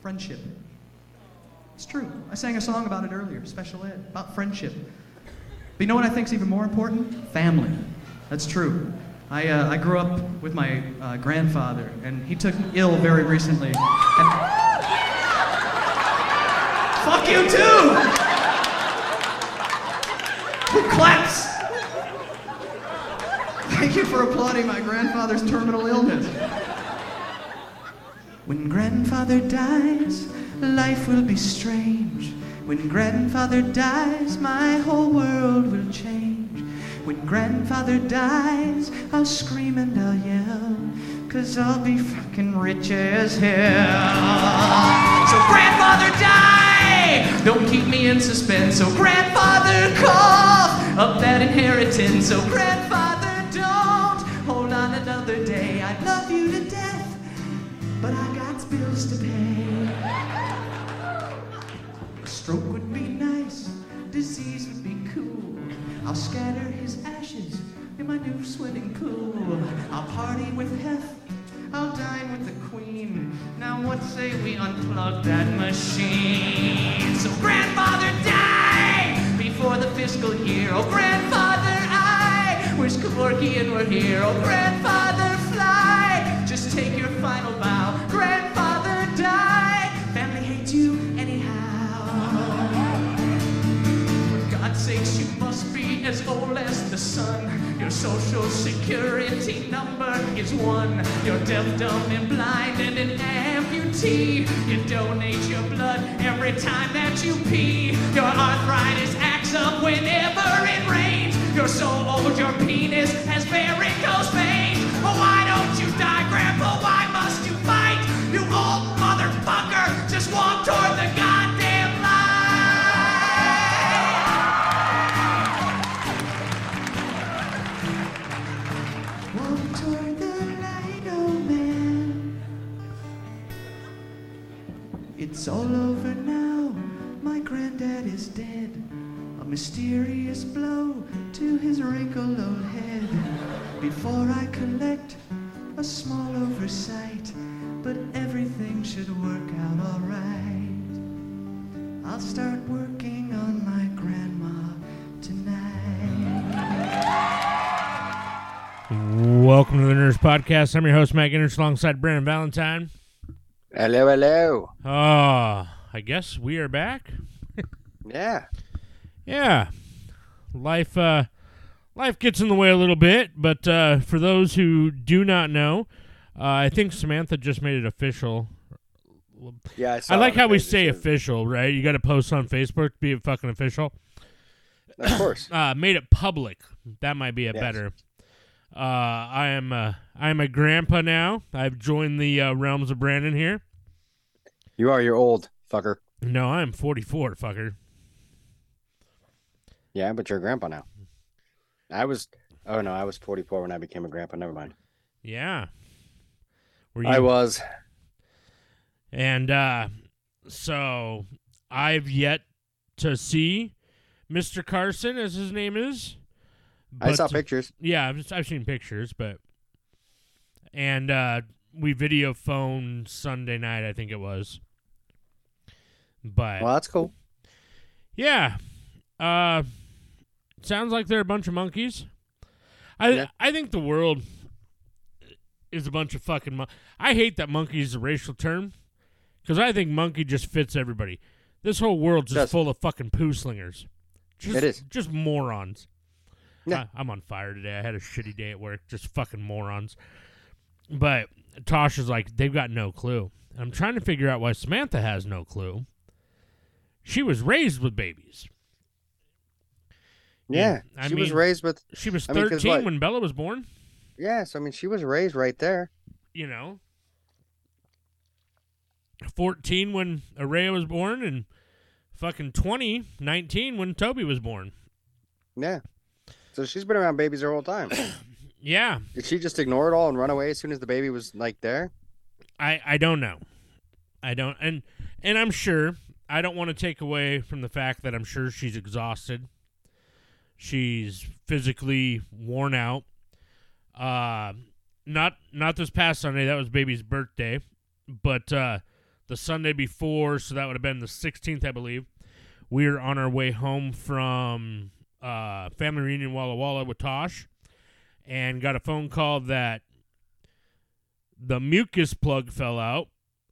Friendship. It's true. I sang a song about it earlier, Special Ed, about friendship. But you know what I think's even more important? Family. That's true. I grew up with my grandfather, and he took ill very recently. And... Fuck you too! Who claps? Thank you for applauding my grandfather's terminal illness. When grandfather dies, life will be strange. When grandfather dies, my whole world will change. When grandfather dies, I'll scream and I'll yell, 'cause I'll be fucking rich as hell. So grandfather die! Don't keep me in suspense. So grandfather cough up that inheritance. So grandfather don't hold on another day. I love you to death, but I got bills to pay. A stroke would be nice, disease would be cool. I'll scatter his ashes in my new swimming pool. I'll party with Hef, I'll dine with the Queen. Now what say we unplug that machine? So grandfather die before the fiscal year. Oh grandfather, I wish Kevorkian were here. Oh grandfather, fly, just take your final bow. Grandfather die, family hates you anyhow. For God's sakes, you must be as old as the sun. Your social security number is 1. You're deaf, dumb, and blind, and an amputee. You donate your blood every time that you pee. Your arthritis acts up whenever it rains. You're so old your penis has varicose veins. Oh, why don't you die, Grandpa? Why must you fight? You old motherfucker, just walk toward the goddamn light. Walk toward the light, oh man. It's all over now, my granddad is dead. A mysterious blow to his wrinkled old head. Before I collect a small oversight, but everything should work out all right. I'll start working on my grandma tonight. Welcome to the Nerdist Podcast. I'm your host, Matt Gingrich, alongside Brandon Valentine. Hello, hello. I guess we are back. Yeah. Yeah. Life gets in the way a little bit, but for those who do not know, I think Samantha just made it official. Yeah, I like how we say official, right? You got to post on Facebook to be fucking official. Of course. Made it public. That might be better. I am a grandpa now. I've joined the realms of Brandon here. You're old, fucker. No, I'm 44, fucker. Yeah, but you're a grandpa now. I was 44 when I became a grandpa. Never mind. Yeah. Were you? I was. And so I've yet to see Mr. Carson, as his name is. I saw pictures. Yeah, I've seen pictures, and we video phoned Sunday night, I think it was. But well, that's cool. Yeah. Sounds like they're a bunch of monkeys. I think the world is a bunch of fucking I hate that monkey is a racial term, because I think monkey just fits everybody. This whole world's just full of fucking poo slingers. It is. Just morons. Yeah. I'm on fire today. I had a shitty day at work. Just fucking morons. But Tasha's like, they've got no clue. I'm trying to figure out why Samantha has no clue. She was raised with babies. Yeah, she was raised with... She was 13 when Bella was born. Yeah, so, she was raised right there. 14 when Araya was born, and fucking 19 when Toby was born. Yeah. So she's been around babies her whole time. Yeah. Did she just ignore it all and run away as soon as the baby was, there? I don't know. I don't... And I'm sure... I don't want to take away from the fact that I'm sure she's exhausted. She's physically worn out. Not this past Sunday. That was baby's birthday. But the Sunday before, so that would have been the 16th, I believe. We were on our way home from family reunion Walla Walla with Tosh, and got a phone call that the mucus plug fell out.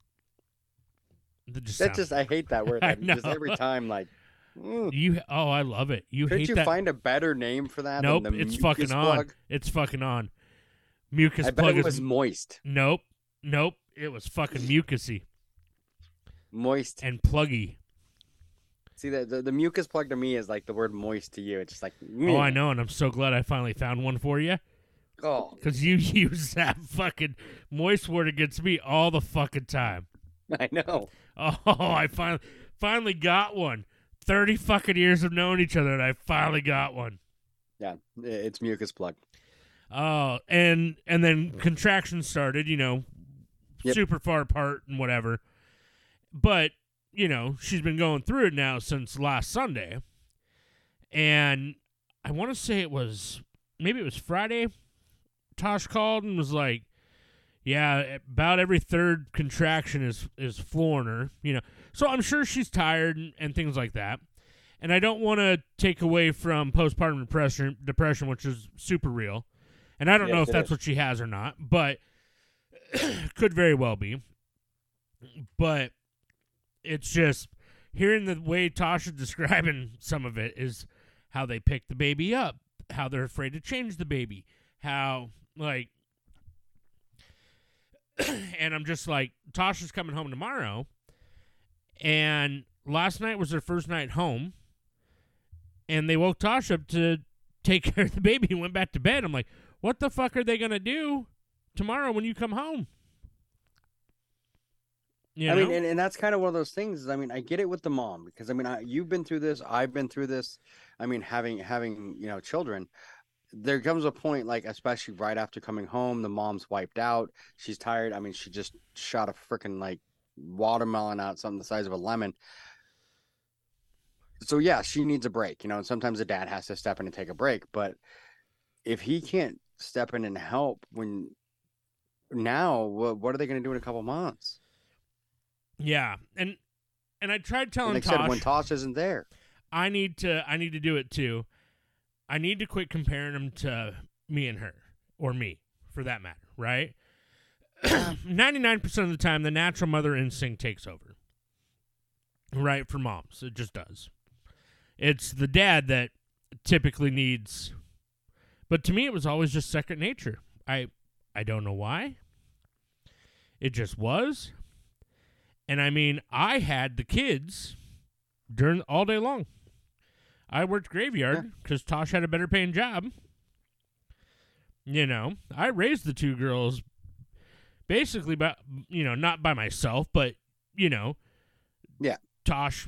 I hate that word. I know. Just every time, like, I love it. Couldn't you that. find a better name for that? Nope, than the it's mucus fucking plug? on. It's fucking on. Mucus I bet plug it was moist. Nope. It was fucking mucusy Moist. and pluggy. See, the mucus plug to me is like the word moist to you. It's just like, Oh, I know, and I'm so glad I finally found one for you. Oh, Because you use that fucking moist word against me all the fucking time. I know. Oh, I finally got one. 30 fucking years of knowing each other, and I finally got one. Yeah, it's mucus plug. Oh, and then contractions started, Yep. super far apart and whatever. But, she's been going through it now since last Sunday. And I want to say maybe it was Friday. Tosh called and was like, yeah, about every third contraction is flooring her, So I'm sure she's tired and things like that. And I don't want to take away from postpartum depression, which is super real. And I don't know if that's what she has or not, but could very well be. But it's just hearing the way Tasha's describing some of it is how they pick the baby up, how they're afraid to change the baby, how, like, and I'm just like, Tasha's coming home tomorrow, and last night was their first night home, and they woke Tasha up to take care of the baby and went back to bed. I'm like, what the fuck are they going to do tomorrow when you come home? I mean, and that's kind of one of those things. I mean, I get it with the mom because you've been through this. I've been through this. I mean, having children, there comes a point, like, especially right after coming home, the mom's wiped out. She's tired. I mean, she just shot a freaking like watermelon out, something the size of a lemon. So yeah, she needs a break, and sometimes the dad has to step in and take a break. But if he can't step in and help, what are they going to do in a couple months? Yeah, and I tried telling like Tosh, said, when Tosh isn't there, I need to do it too. I need to quit comparing them to me and her, or me, for that matter, right? 99% of the time, the natural mother instinct takes over, right, for moms. It just does. It's the dad that typically needs, but to me, it was always just second nature. I don't know why. It just was. And I mean, I had the kids during all day long. I worked graveyard because Tosh had a better paying job. I raised the two girls basically not by myself, but, yeah. Tosh,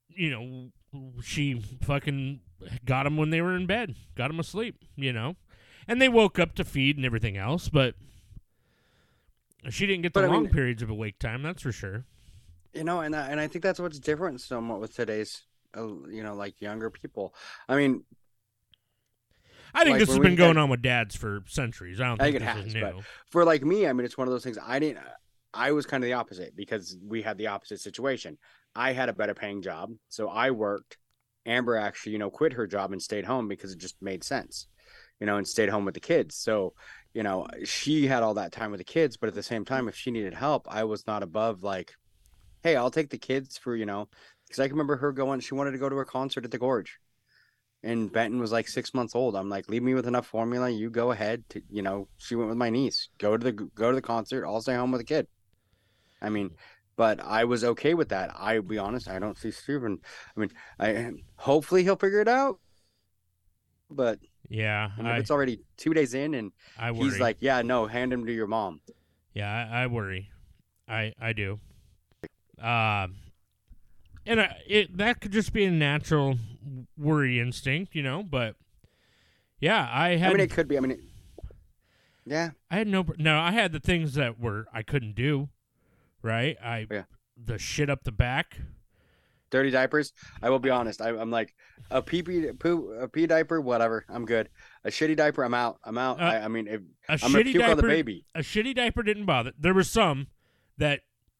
she fucking got them when they were in bed, got them asleep, and they woke up to feed and everything else, but she didn't get the long periods of awake time, that's for sure. And I think that's what's different somewhat with today's, like younger people. I mean, I think this has been going on with dads for centuries. I don't think this is new. But for like me, I mean, it's one of those things. I was kind of the opposite because we had the opposite situation. I had a better paying job, so I worked. Amber actually, quit her job and stayed home because it just made sense, and stayed home with the kids. So, she had all that time with the kids, but at the same time, if she needed help, I was not above like, hey, I'll take the kids for, because I can remember her she wanted to go to a concert at the Gorge. And Benton was like 6 months old. I'm like, leave me with enough formula. You go ahead. She went with my niece. Go to the concert. I'll stay home with the kid. I mean, but I was okay with that. I'll be honest. I don't see Steven. I mean, hopefully he'll figure it out. But yeah, it's already 2 days in, and he's like, yeah, no, hand him to your mom. Yeah, I worry. I do. And that could just be a natural worry instinct, but yeah, I had. I mean, it could be. Yeah. I had I had the things that I couldn't do, right? The shit up the back. Dirty diapers. I will be honest. I'm like a pee diaper, whatever. I'm good. A shitty diaper, I'm out. I'm gonna puke on the baby. A shitty diaper didn't bother. There were some that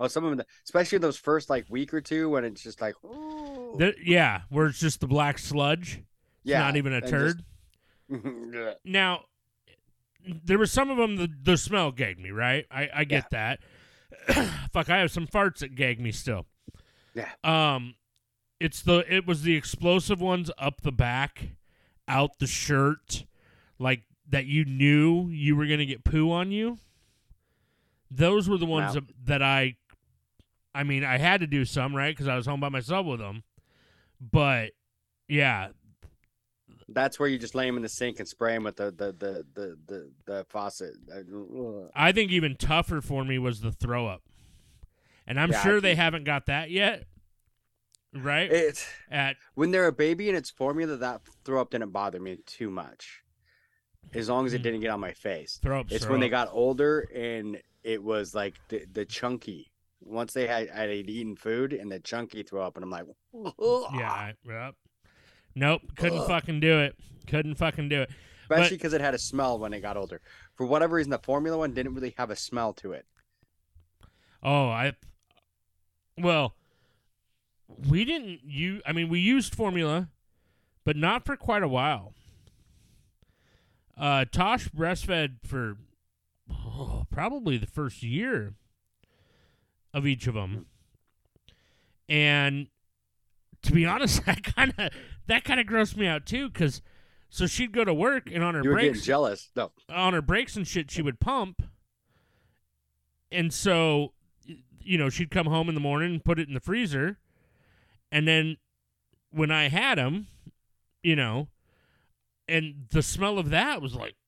Oh, some of them, especially those first like week or two when it's just like, Yeah, where it's just the black sludge. It's not even a turd. Now, there were some of them the smell gagged me, right? I get that. Fuck, I have some farts that gag me still. Yeah. It was the explosive ones up the back, out the shirt, like that you knew you were gonna get poo on you. Those were the ones that I mean, I had to do some, right? Because I was home by myself with them. But yeah, that's where you just lay them in the sink and spray them with the faucet. I think even tougher for me was the throw up, and I'm sure they haven't got that yet, right? When they're a baby and it's formula, that throw up didn't bother me too much, as long as it didn't get on my face. It's when they got older and it was like the chunky. Once they had eaten food and the chunky throw up, and I'm like, yeah. Nope, couldn't fucking do it. Especially because it had a smell when it got older. For whatever reason, the formula one didn't really have a smell to it. We didn't use. I mean, we used formula, but not for quite a while. Tosh breastfed for probably the first year of each of them, and to be honest, that kind of grossed me out too. Because so she'd go to work and on her You were breaks, getting jealous. No, on her breaks and shit, she would pump, and so she'd come home in the morning and put it in the freezer, and then when I had them, and the smell of that was like,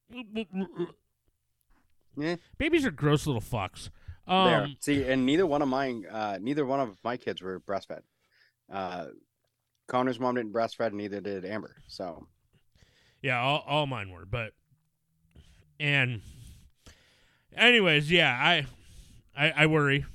yeah. Babies are gross little fucks. See, and neither one of my kids were breastfed. Connor's mom didn't breastfed, and neither did Amber. So, yeah, all mine were. But, and, anyways, yeah, I worry.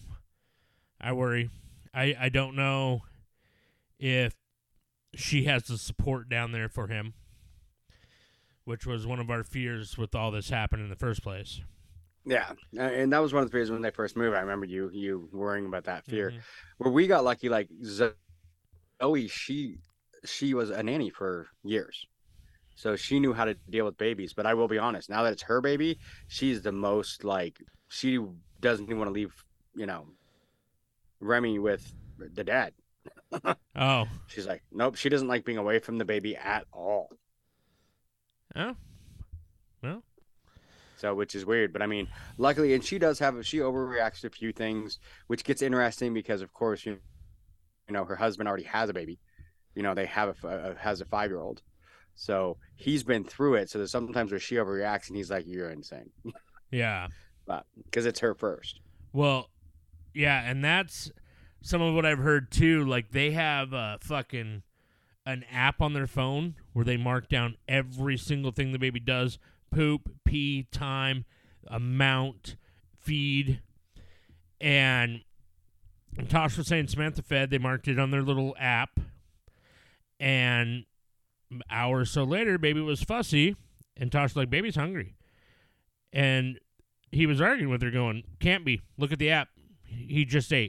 I don't know if she has the support down there for him, which was one of our fears with all this happening in the first place. Yeah, and that was one of the fears when they first moved. I remember you worrying about that fear. Mm-hmm. Where we got lucky, like Zoe, she was a nanny for years, so she knew how to deal with babies. But I will be honest, now that it's her baby, she's the most like, she doesn't even want to leave, Remy with the dad. Oh, she's like, nope, she doesn't like being away from the baby at all. Oh, well. So, which is weird, but I mean, luckily, and she overreacts to a few things, which gets interesting because, of course, her husband already has a baby. They have has a 5-year-old, so he's been through it. So there's sometimes where she overreacts, and he's like, "You're insane." Yeah, but because it's her first. Well, yeah, and that's some of what I've heard too. Like they have an app on their phone where they mark down every single thing the baby does. Poop, pee, time, amount, feed. And Tosh was saying Samantha fed. They marked it on their little app. And an hour or so later, baby was fussy. And Tosh was like, baby's hungry. And he was arguing with her going, can't be. Look at the app. He just ate.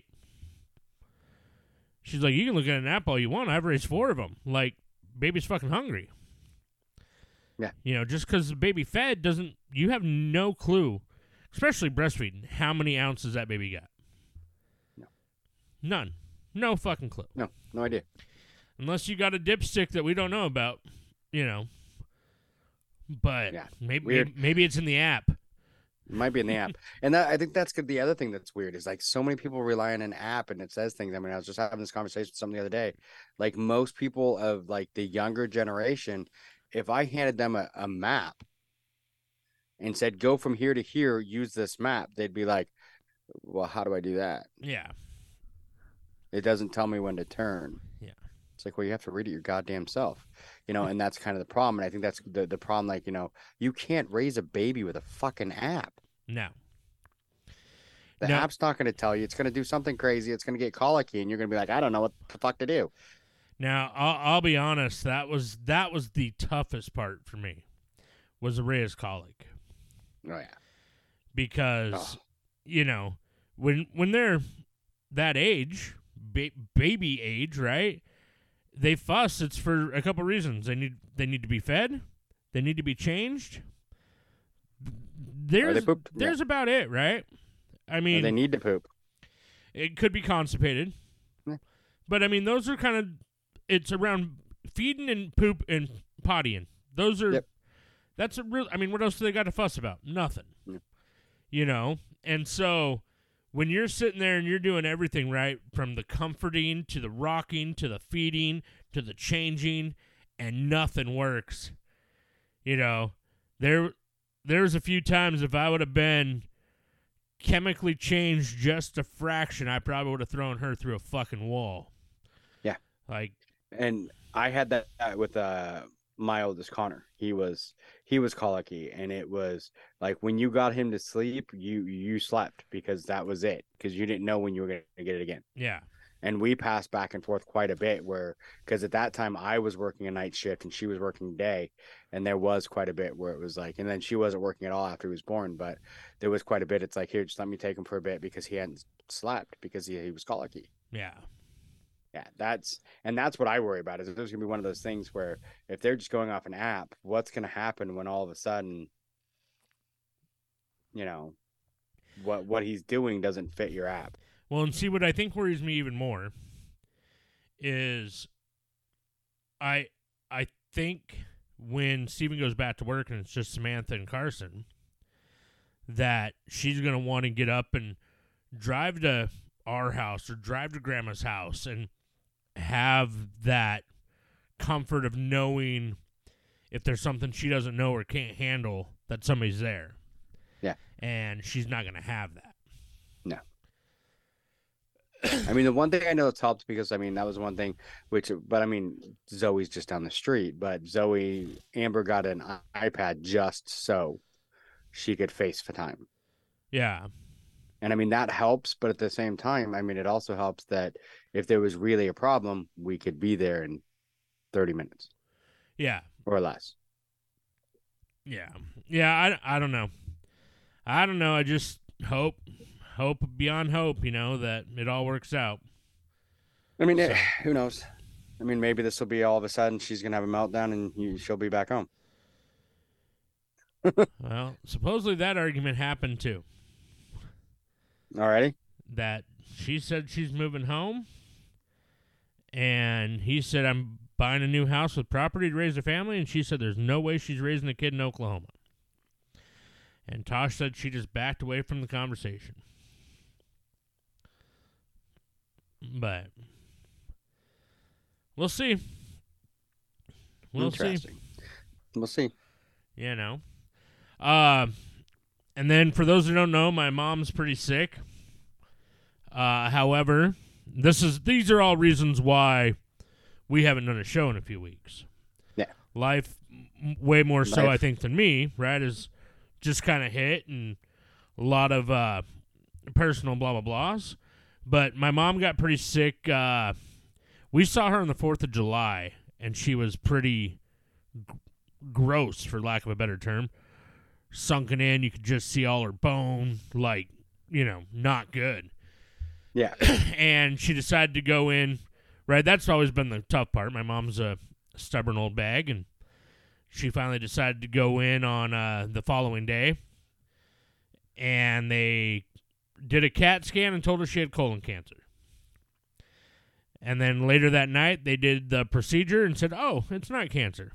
She's like, you can look at an app all you want. I've raised 4 of them. Like, baby's fucking hungry. Yeah. Just because the baby fed doesn't, you have no clue, especially breastfeeding, how many ounces that baby got. No. None. No fucking clue. No idea. Unless you got a dipstick that we don't know about, But yeah, maybe it's in the app. It might be in the app. And I think that's the other thing that's weird is like so many people rely on an app and it says things. I mean, I was just having this conversation with someone the other day. Like most people of like the younger generation, if I handed them a map and said, go from here to here, use this map, they'd be like, well, how do I do that? Yeah. It doesn't tell me when to turn. Yeah. It's like, well, you have to read it your goddamn self, and that's kind of the problem. And I think that's the problem. Like, you can't raise a baby with a fucking app. No. The app's not going to tell you. It's going to do something crazy. It's going to get colicky, and you're going to be like, I don't know what the fuck to do. Now, I'll be honest. That was the toughest part for me, was the Reyes colic. Oh yeah, because when they're that age, baby age, right? They fuss. It's for a couple reasons. They need to be fed. They need to be changed. There's about it, right? I mean, they need to poop. It could be constipated, but I mean, those are kind of. It's around feeding and poop and pottying. Those are. Yep. That's a real. I mean, what else do they got to fuss about? Nothing. Yep. You know, and so when you're sitting there and you're doing everything right, from the comforting to the rocking to the feeding to the changing, and nothing works, you know, there's a few times if I would have been chemically changed just a fraction, I probably would have thrown her through a fucking wall. Yeah. Like, and I had that with my oldest Connor. He was colicky, and it was like when you got him to sleep, you slept because that was it, because you didn't know when you were going to get it again. Yeah. And we passed back and forth quite a bit, because at that time I was working a night shift and she was working day, and there was quite a bit where it was like, and then she wasn't working at all after he was born, but there was quite a bit. It's like, here, just let me take him for a bit because he hadn't slept because he was colicky. Yeah. Yeah, that's what I worry about, is there's going to be one of those things where if they're just going off an app, what's going to happen when all of a sudden, you know, what he's doing doesn't fit your app. Well, and see, what I think worries me even more is I think when Steven goes back to work and it's just Samantha and Carson, that she's going to want to get up and drive to our house or drive to Grandma's house and have that comfort of knowing if there's something she doesn't know or can't handle, that somebody's there. Yeah. And she's not going to have that. No. I mean, the one thing I know that's helped, because I mean, that was one thing but I mean, Zoe's just down the street, but Amber got an iPad just so she could FaceTime. Yeah. And I mean, that helps, but at the same time, I mean, it also helps that if there was really a problem, we could be there in 30 minutes. Yeah. Or less. Yeah. Yeah, I don't know. I don't know. I just hope beyond hope, you know, that it all works out. I mean, who knows? I mean, maybe this will be all of a sudden she's going to have a meltdown and she'll be back home. Well, supposedly that argument happened too. Alrighty. That she said she's moving home, and he said, I'm buying a new house with property to raise a family, and she said there's no way she's raising a kid in Oklahoma. And Tosh said she just backed away from the conversation. But we'll see. We'll see. We'll see. You know. And then for those who don't know, my mom's pretty sick. However, these are all reasons why we haven't done a show in a few weeks. Yeah. Life, way more so, I think, than me, right, is just kind of hit, and a lot of personal blah, blah, blahs. But my mom got pretty sick. We saw her on the 4th of July, and she was pretty gross, for lack of a better term. Sunken in, you could just see all her bone, like, you know, not good. Yeah. And she decided to go in, right? That's always been the tough part. My mom's a stubborn old bag, and she finally decided to go in on the following day. And they did a CAT scan and told her she had colon cancer. And then later that night, they did the procedure and said, oh, it's not cancer.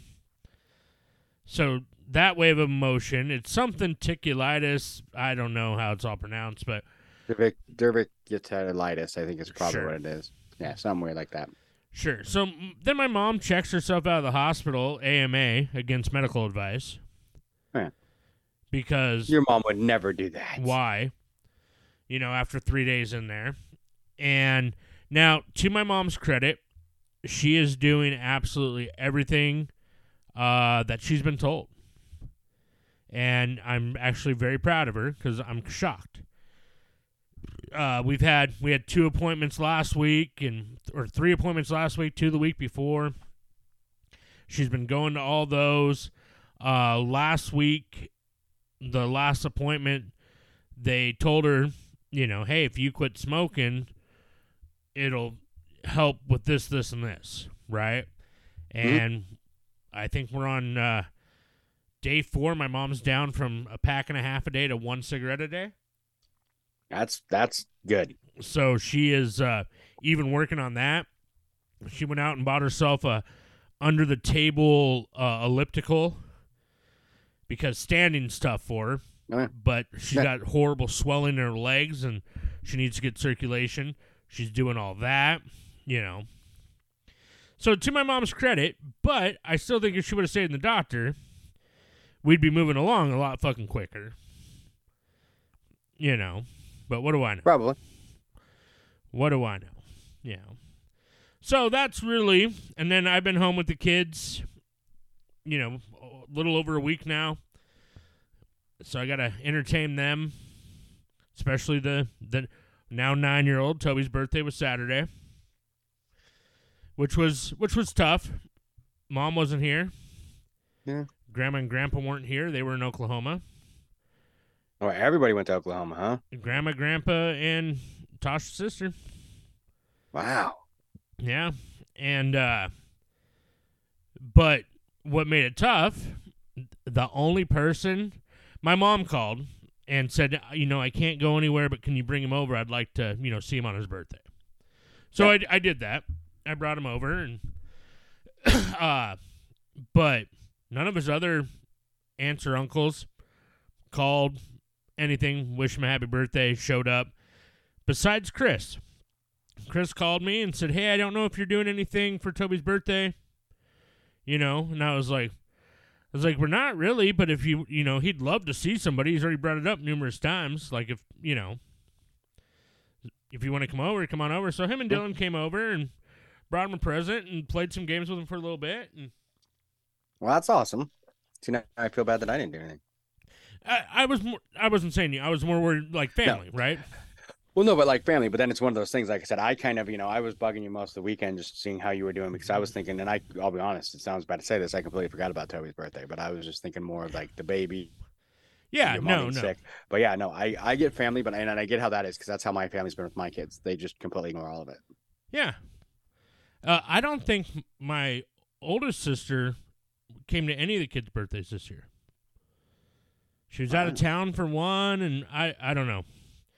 So that wave of emotion, it's something ticulitis. I don't know how it's all pronounced, but diverticulitis, I think is probably what it is. Yeah, somewhere like that. Sure. So then my mom checks herself out of the hospital, AMA, against medical advice. Yeah. Because your mom would never do that. Why? You know, after 3 days in there. And now, to my mom's credit, she is doing absolutely everything that she's been told. And I'm actually very proud of her because I'm shocked. We had 2 appointments last week, or 3 appointments last week, 2 the week before. She's been going to all those. Last week, the last appointment, they told her hey, if you quit smoking, it'll help with this, this, and this, right? And I think we're on day 4. My mom's down from a pack and a half a day to 1 cigarette a day. That's good. So she is even working on that. She went out and bought herself a under-the-table elliptical because standing's tough for her. Okay. But she's got horrible swelling in her legs, and she needs to get circulation. She's doing all that, So to my mom's credit, but I still think if she would have stayed in the doctor, we'd be moving along a lot fucking quicker. But what do I know? Probably. What do I know? So that's really, and then I've been home with the kids, a little over a week now. So I got to entertain them, especially the now 9-year-old. Toby's birthday was Saturday, which was tough. Mom wasn't here. Yeah. Grandma and Grandpa weren't here. They were in Oklahoma. Oh, everybody went to Oklahoma, huh? Grandma, Grandpa, and Tasha's sister. Wow. Yeah. And, but what made it tough, the only person, my mom called and said, I can't go anywhere, but can you bring him over? I'd like to, see him on his birthday. So I did that. I brought him over, and, but none of his other aunts or uncles called anything, wish him a happy birthday, showed up, besides Chris. Chris called me and said, hey, I don't know if you're doing anything for Toby's birthday, and I was like, we're not really, but if he'd love to see somebody. He's already brought it up numerous times. Like if you want to come over, come on over. So him and Dylan came over and brought him a present and played some games with him for a little bit. And well, that's awesome. See, now I feel bad that I didn't do anything. I wasn't saying you. I was more worried like family, right? Well, no, but like family. But then it's one of those things. Like I said, I kind of, I was bugging you most of the weekend, just seeing how you were doing, because I was thinking, and I'll be honest, it sounds bad to say this, I completely forgot about Toby's birthday, but I was just thinking more of like the baby. Yeah, no. Sick. But yeah, no, I get family, but and I get how that is, because that's how my family's been with my kids. They just completely ignore all of it. Yeah. I don't think my oldest sister came to any of the kids' birthdays this year. She was out of town for one, and I don't know.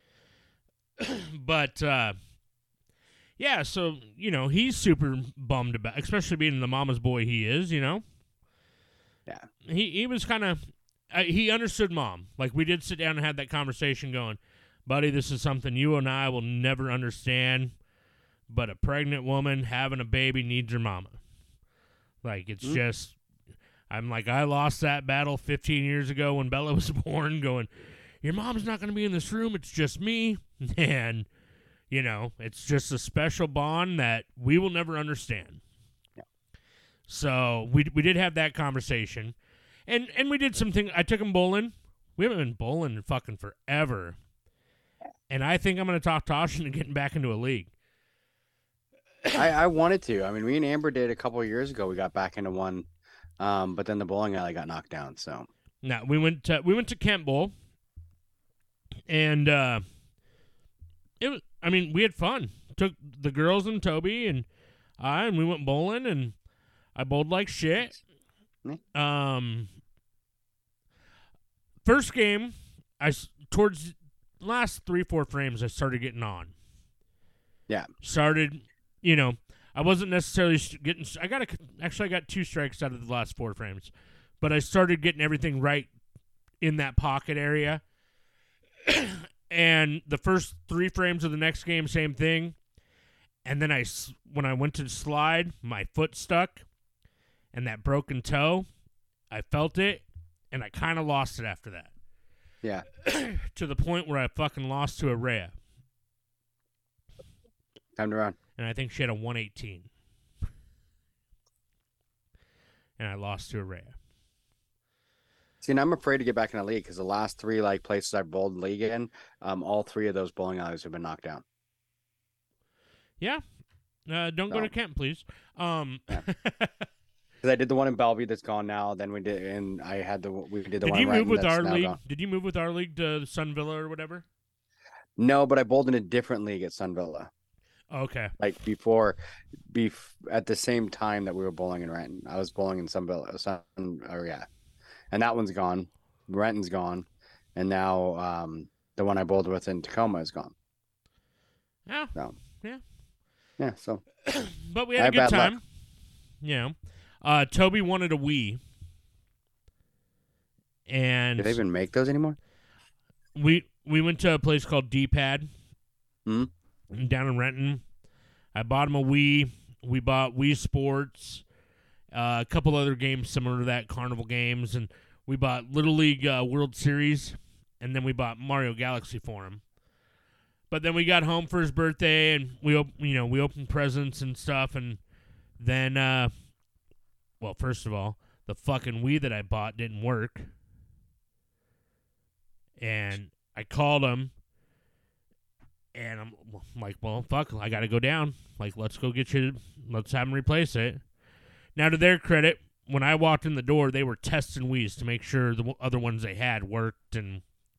But, yeah, so, he's super bummed about, especially being the mama's boy he is, Yeah. He was kind of, he understood Mom. Like, we did sit down and have that conversation going, buddy, this is something you and I will never understand, but a pregnant woman having a baby needs her mama. Like, it's just, I'm like, I lost that battle 15 years ago when Bella was born, going, your mom's not going to be in this room, it's just me. And, it's just a special bond that we will never understand. Yeah. So we did have that conversation. And we did something. I took him bowling. We haven't been bowling in fucking forever. And I think I'm going to talk Tasha into getting back into a league. I wanted to. I mean, me and Amber did a couple of years ago. We got back into one, but then the bowling alley got knocked down. So no, we went to Kent Bowl. And we had fun. Took the girls and Toby and we went bowling, and I bowled like shit. First game, towards last 3-4 frames, I started getting on. Yeah. Started, I wasn't necessarily getting. I got 2 strikes out of the last 4 frames, but I started getting everything right in that pocket area. And the first 3 frames of the next game, same thing. And then when I went to slide, my foot stuck, and that broken toe, I felt it, and I kind of lost it after that. Yeah. To the point where I fucking lost to Araya. Time to run. And I think she had a 118. And I lost to Araya. See, and I'm afraid to get back in the league because the last 3 places I've bowled league in, all 3 of those bowling alleys have been knocked down. Yeah. Don't go to Kent, please. Yeah. Because I did the one in Bellevue that's gone now. Then we did the one. Did you move with our league? Did you move with our league to Sun Villa or whatever? No, but I bowled in a different league at Sun Villa. Okay. Like at the same time that we were bowling in Renton. I was bowling in Sun Villa. Yeah. And that one's gone. Renton's gone. And now the one I bowled with in Tacoma is gone. Yeah. So, yeah. Yeah, so. But we had a good time. Yeah. Toby wanted a Wii. And do they even make those anymore? We went to a place called D-Pad Mm-hmm. down in Renton. I bought him a Wii. We bought Wii Sports, a couple other games similar to that, Carnival games, and we bought Little League World Series, and then we bought Mario Galaxy for him. But then we got home for his birthday, and we opened presents and stuff, and then, well, first of all, the fucking Wii that I bought didn't work. And I called him, and I'm like, well, fuck, I got to go down. Like, let's have him replace it. Now, to their credit, when I walked in the door, they were testing Wii's to make sure the other ones they had worked and,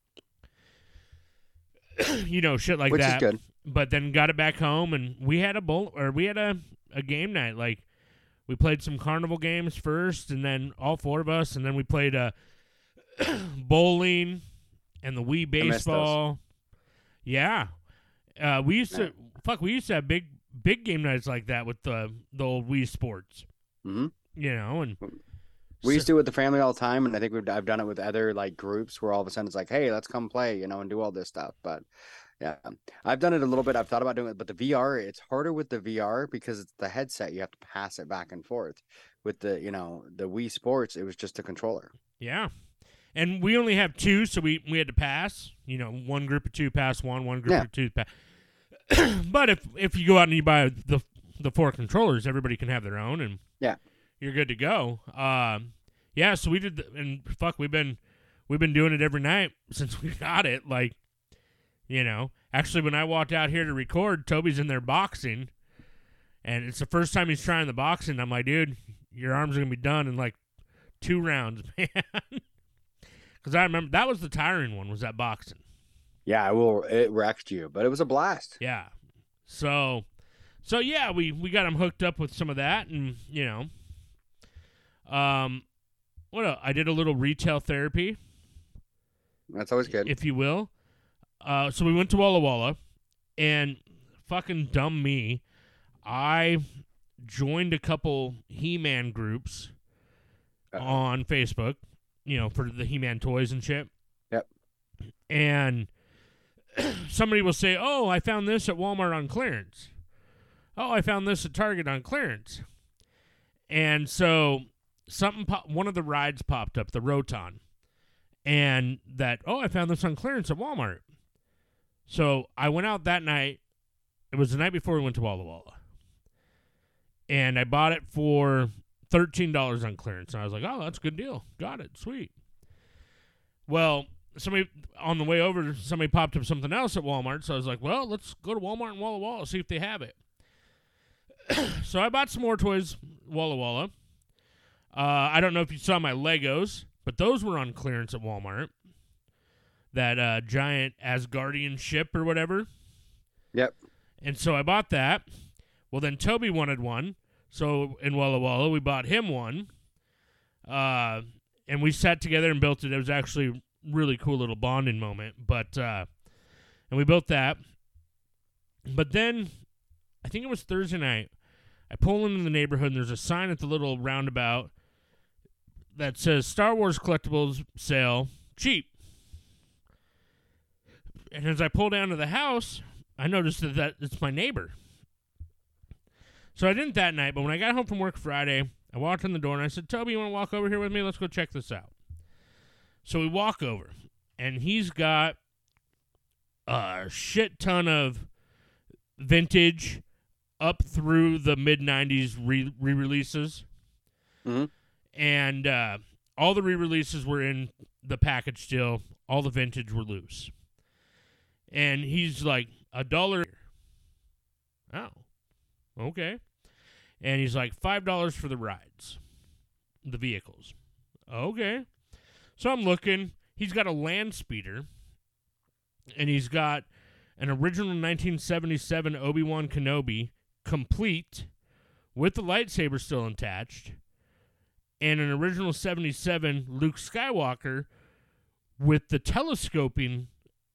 shit like Which that. Which is good. But then got it back home, and we had a game night. Like, we played some carnival games first, and then all four of us, and then we played bowling and the Wii baseball. Yeah. We used to have big game nights like that with the old Wii Sports. Mm-hmm. And we used to do it with the family all the time, and I think I've done it with other like groups where all of a sudden it's like, hey, let's come play, and do all this stuff. But yeah, I've done it a little bit. I've thought about doing it, but the VR, it's harder with the VR because it's the headset. You have to pass it back and forth. With the the Wii Sports, it was just a controller. Yeah. And we only have two, so we had to pass. One group of two pass one group of two pass. But if you go out and you buy the four controllers, everybody can have their own, and you're good to go. Yeah. So we did, we've been doing it every night since we got it. Like, actually, when I walked out here to record, Toby's in there boxing, and it's the first time he's trying the boxing. I'm like, dude, your arms are gonna be done in like 2 rounds, man. Because I remember that was the tiring one, was that boxing. Yeah, it wrecked you, but it was a blast. Yeah. So yeah, we got him hooked up with some of that, and what else? I did a little retail therapy. That's always good, if you will. So we went to Walla Walla, and fucking dumb me, I joined a couple He-Man groups on Facebook. For the He-Man toys and shit. Yep. And somebody will say, oh, I found this at Walmart on clearance. Oh, I found this at Target on clearance. And so one of the rides popped up, the Roton. And I found this on clearance at Walmart. So I went out that night. It was the night before we went to Walla Walla. And I bought it for $13 on clearance. And I was like, oh, that's a good deal. Got it. Sweet. Well, somebody on the way over, somebody popped up something else at Walmart. So I was like, well, let's go to Walmart and Walla Walla, see if they have it. So I bought some more toys, Walla Walla. I don't know if you saw my Legos, but those were on clearance at Walmart. That giant Asgardian ship or whatever. Yep. And so I bought that. Well, then Toby wanted one. So in Walla Walla, we bought him one, and we sat together and built it. It was actually a really cool little bonding moment. But and we built that. But then, I think it was Thursday night, I pull into the neighborhood, and there's a sign at the little roundabout that says Star Wars Collectibles Sale, cheap. And as I pull down to the house, I noticed that it's my neighbor. So I didn't that night, but when I got home from work Friday, I walked in the door and I said, Toby, you want to walk over here with me? Let's go check this out. So we walk over, and he's got a shit ton of vintage up through the mid-90s re-releases. Mm-hmm. And all the re-releases were in the package still. All the vintage were loose. And he's like, $1. Oh, okay. And he's like, $5 for the rides, the vehicles. Okay. So I'm looking. He's got a land speeder, and he's got an original 1977 Obi-Wan Kenobi, complete, with the lightsaber still attached, and an original 77 Luke Skywalker with the telescoping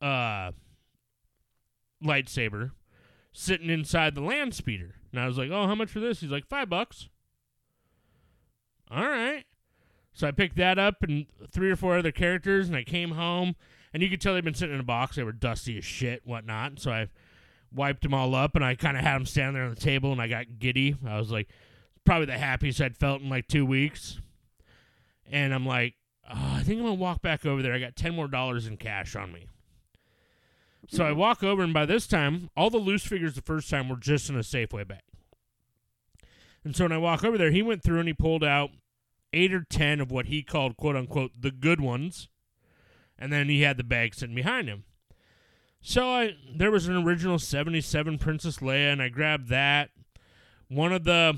lightsaber sitting inside the land speeder. And I was like, oh, how much for this? He's like, $5. All right. So I picked that up and 3 or 4 other characters, and I came home, and you could tell they'd been sitting in a box. They were dusty as shit, whatnot. So I wiped them all up, and I kind of had them stand there on the table, and I got giddy. I was like, probably the happiest I'd felt in like 2 weeks. And I'm like, oh, I think I'm going to walk back over there. I got $10 more in cash on me. So I walk over, and by this time, all the loose figures the first time were just in a Safeway bag. And so when I walk over there, he went through and he pulled out 8 or 10 of what he called, quote-unquote, the good ones. And then he had the bag sitting behind him. So there was an original 77 Princess Leia, and I grabbed that. One of the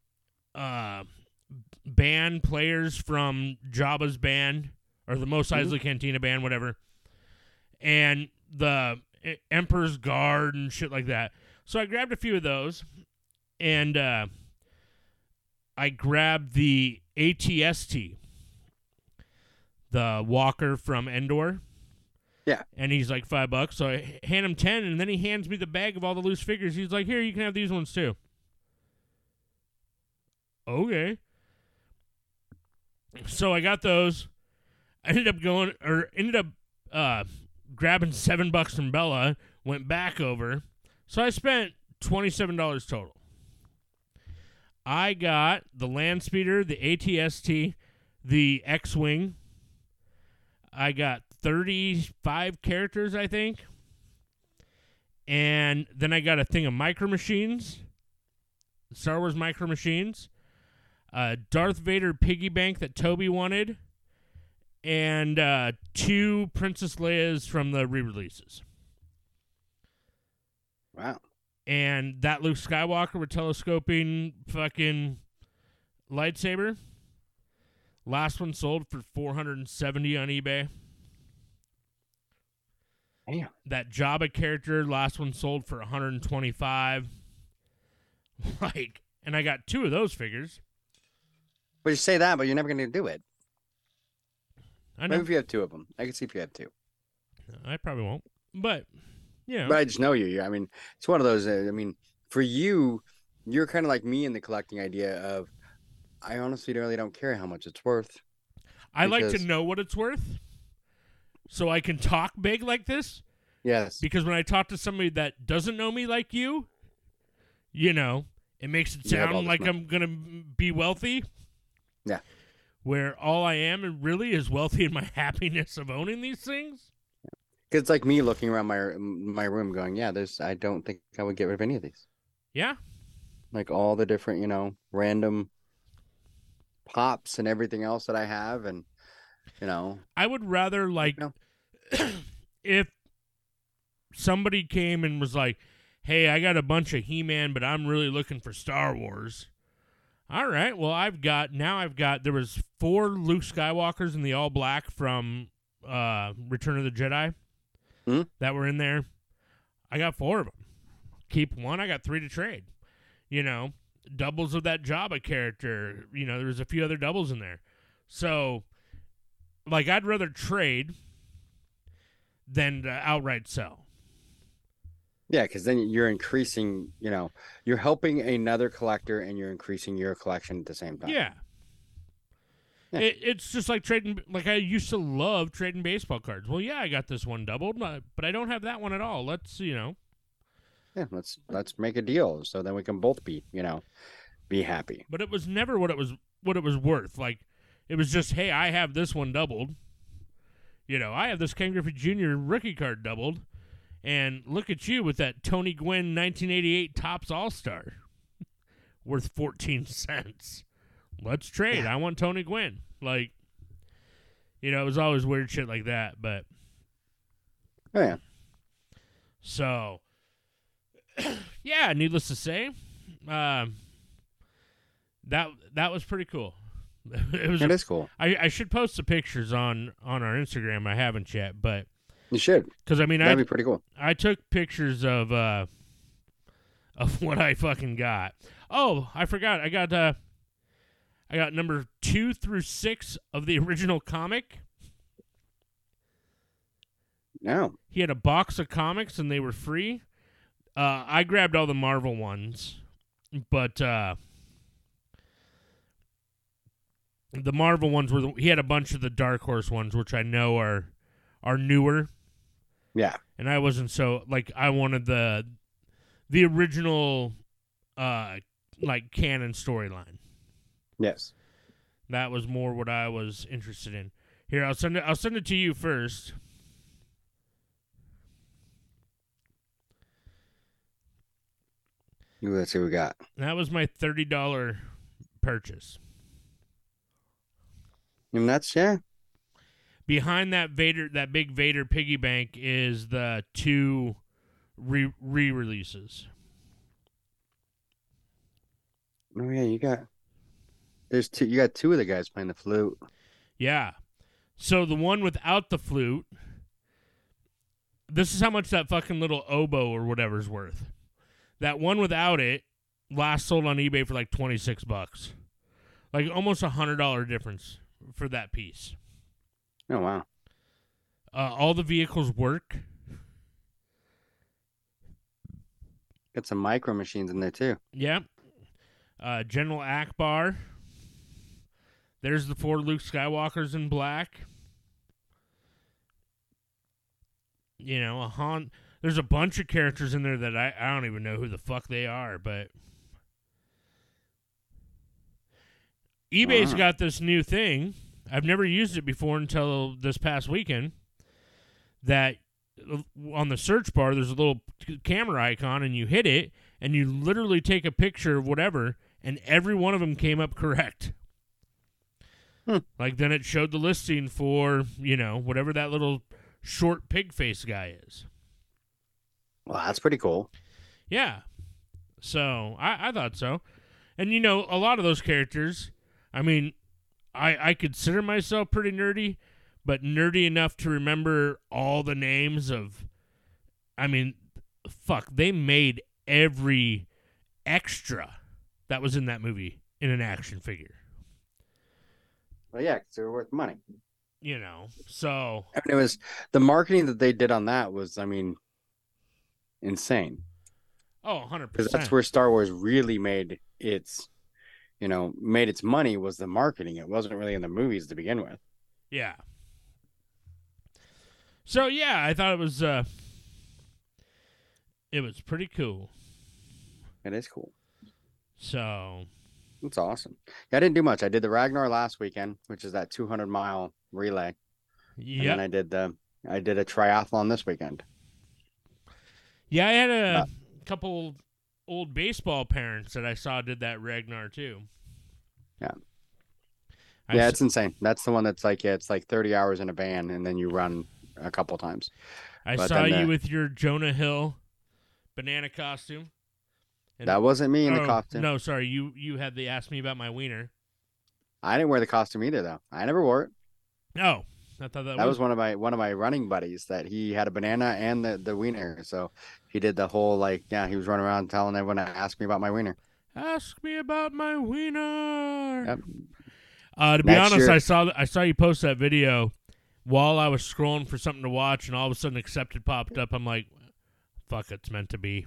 band players from Jabba's band, or the Mos Eisley Cantina band, whatever. And the Emperor's Guard and shit like that. So I grabbed a few of those, and I grabbed the ATST, the walker from Endor. Yeah. And he's like $5. So I hand him 10, and then he hands me the bag of all the loose figures. He's like, here, you can have these ones too. Okay. So I got those. I ended up grabbing $7 from Bella, went back over. So I spent $27 total. I got the land speeder, the ATST, the X-Wing. I got 35 characters, I think. And then I got a thing of Micro Machines, Star Wars Micro Machines, Darth Vader piggy bank that Toby wanted, and 2 Princess Leia's from the re-releases. Wow. And that Luke Skywalker with telescoping fucking lightsaber. Last one sold for $470 on eBay. Damn. That Jabba character, last one sold for $125. And I got 2 of those figures. But you say that, but you're never going to do it. I know. Maybe if you have 2 of them. I can see if you have 2. I probably won't. But, you know. But I just know you. I mean, it's one of those, for you, you're kind of like me in the collecting idea of, I honestly really don't care how much it's worth. I like to know what it's worth so I can talk big like this. Yes. Because when I talk to somebody that doesn't know me like you, it makes it sound like I'm going to be wealthy. Yeah. Where all I am really is wealthy in my happiness of owning these things. Because it's like me looking around my room going, yeah, I don't think I would get rid of any of these. Yeah. Like all the different, random pops and everything else that I have. And, I would rather, if somebody came and was like, hey, I got a bunch of He-Man, but I'm really looking for Star Wars. All right, well, there was 4 Luke Skywalkers in the all black from Return of the Jedi that were in there. I got 4 of them. Keep 1, I got 3 to trade. Doubles of that Jabba character. There was a few other doubles in there. So, I'd rather trade than outright sell. Yeah, because then you're increasing, you're helping another collector and you're increasing your collection at the same time. Yeah. It's just like trading, I used to love trading baseball cards. Well, yeah, I got this one doubled, but I don't have that one at all. Let's, Yeah, let's make a deal so then we can both be happy. But it was never what it was worth. It was just, hey, I have this one doubled. I have this Ken Griffey Jr. rookie card doubled. And look at you with that Tony Gwynn 1988 Topps All-Star worth 14 cents. Let's trade. I want Tony Gwynn. It was always weird shit like that, but oh, yeah. So yeah, needless to say, that was pretty cool. It is cool. I should post the pictures on our Instagram. I haven't yet, but You should. Because I mean, That'd be pretty cool. I took pictures of what I fucking got. Oh, I forgot. I got number 2 through 6 of the original comic. No. He had a box of comics and they were free. I grabbed all the Marvel ones, but the Marvel ones he had a bunch of the Dark Horse ones, which I know are newer. Yeah. And I wasn't so I wanted the original canon storyline. Yes. That was more what I was interested in. Here, I'll send it to you first. Let's see what we got. That was my $30 purchase. And that's, yeah. Behind that big Vader piggy bank is the 2 re-releases. Oh yeah, you got 2 of the guys playing the flute. Yeah. So the one without the flute, this is how much that fucking little oboe or whatever's worth. That one without it last sold on eBay for like $26. Like almost $100 difference for that piece. Oh wow. All the vehicles work. Got some micro machines in there too. Yeah. General Akbar. There's the 4 Luke Skywalkers in black. You know, there's a bunch of characters in there that I don't even know who the fuck they are, but eBay's got this new thing. I've never used it before until this past weekend. That on the search bar, there's a little camera icon, and you hit it, and you literally take a picture of whatever, and every one of them came up correct. Like, then it showed the listing for, whatever that little short pig face guy is. Well, that's pretty cool. Yeah. So, I thought so. And, a lot of those characters, I mean, I consider myself pretty nerdy, but nerdy enough to remember all the names of, they made every extra that was in that movie in an action figure. Well, yeah, because they're worth money. So. It was the marketing that they did on that was, insane. Oh, 100%. Because that's where Star Wars really made its money, was the marketing. It wasn't really in the movies to begin with. Yeah. So, yeah, I thought it was pretty cool. It is cool. So. It's awesome. Yeah, I didn't do much. I did the Ragnar last weekend, which is that 200-mile relay. Yeah. And then I did a triathlon this weekend. Yeah, I had a couple old baseball parents that I saw did that Ragnar too. Yeah. Yeah, it's insane. That's the one that's it's like 30 hours in a van, and then you run a couple times. I saw you with your Jonah Hill banana costume. That wasn't me in the costume. No, sorry. You had the ask me about my wiener. I didn't wear the costume either, though. I never wore it. No, I thought that was one of my running buddies that he had a banana and the wiener. So he did the whole he was running around telling everyone to ask me about my wiener. Ask me about my wiener. Yep. To be honest, I saw you post that video while I was scrolling for something to watch, and all of a sudden Accepted popped up. I'm like, fuck, it's meant to be.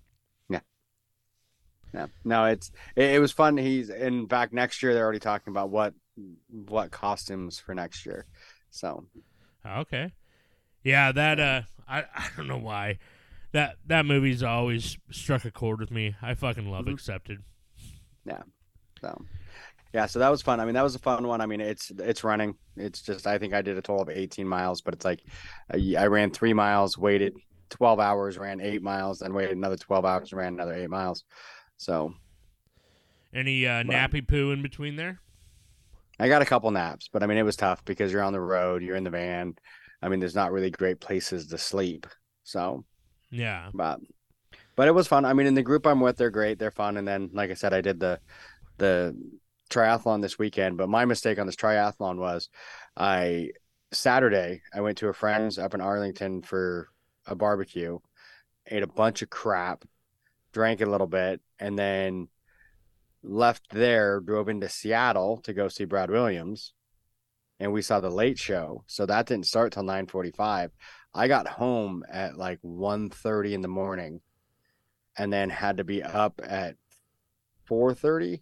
Yeah, no, it was fun. He's in fact next year they're already talking about what costumes for next year. So, okay, yeah, that I don't know why that movie's always struck a chord with me. I fucking love Accepted. Yeah, so that was fun. That was a fun one. It's running. It's just I think I did a total of 18 miles, but it's like I ran 3 miles, waited 12 hours, ran 8 miles, then waited another 12 hours, ran another 8 miles. So, any nappy poo in between there? I got a couple naps, but it was tough because you're on the road, you're in the van. There's not really great places to sleep. So, yeah. But it was fun. In the group I'm with, they're great, they're fun. And then, like I said, I did the triathlon this weekend. But my mistake on this triathlon was I Saturday, I went to a friend's up in Arlington for a barbecue, ate a bunch of crap, drank a little bit, and then left there, drove into Seattle to go see Brad Williams, and we saw the Late Show. So that didn't start till 9:45. I got home at like 1:30 in the morning, and then had to be up at 4:30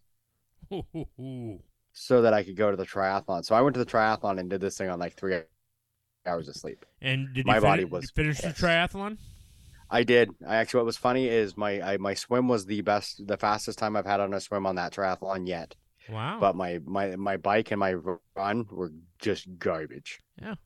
so that I could go to the triathlon. So I went to the triathlon and did this thing on like 3 hours of sleep. And did My you body was finish the pissed. triathlon? I did. I actually, what was funny is my swim was the fastest time I've had on a swim on that triathlon yet. Wow. But my bike and my run were just garbage. Yeah.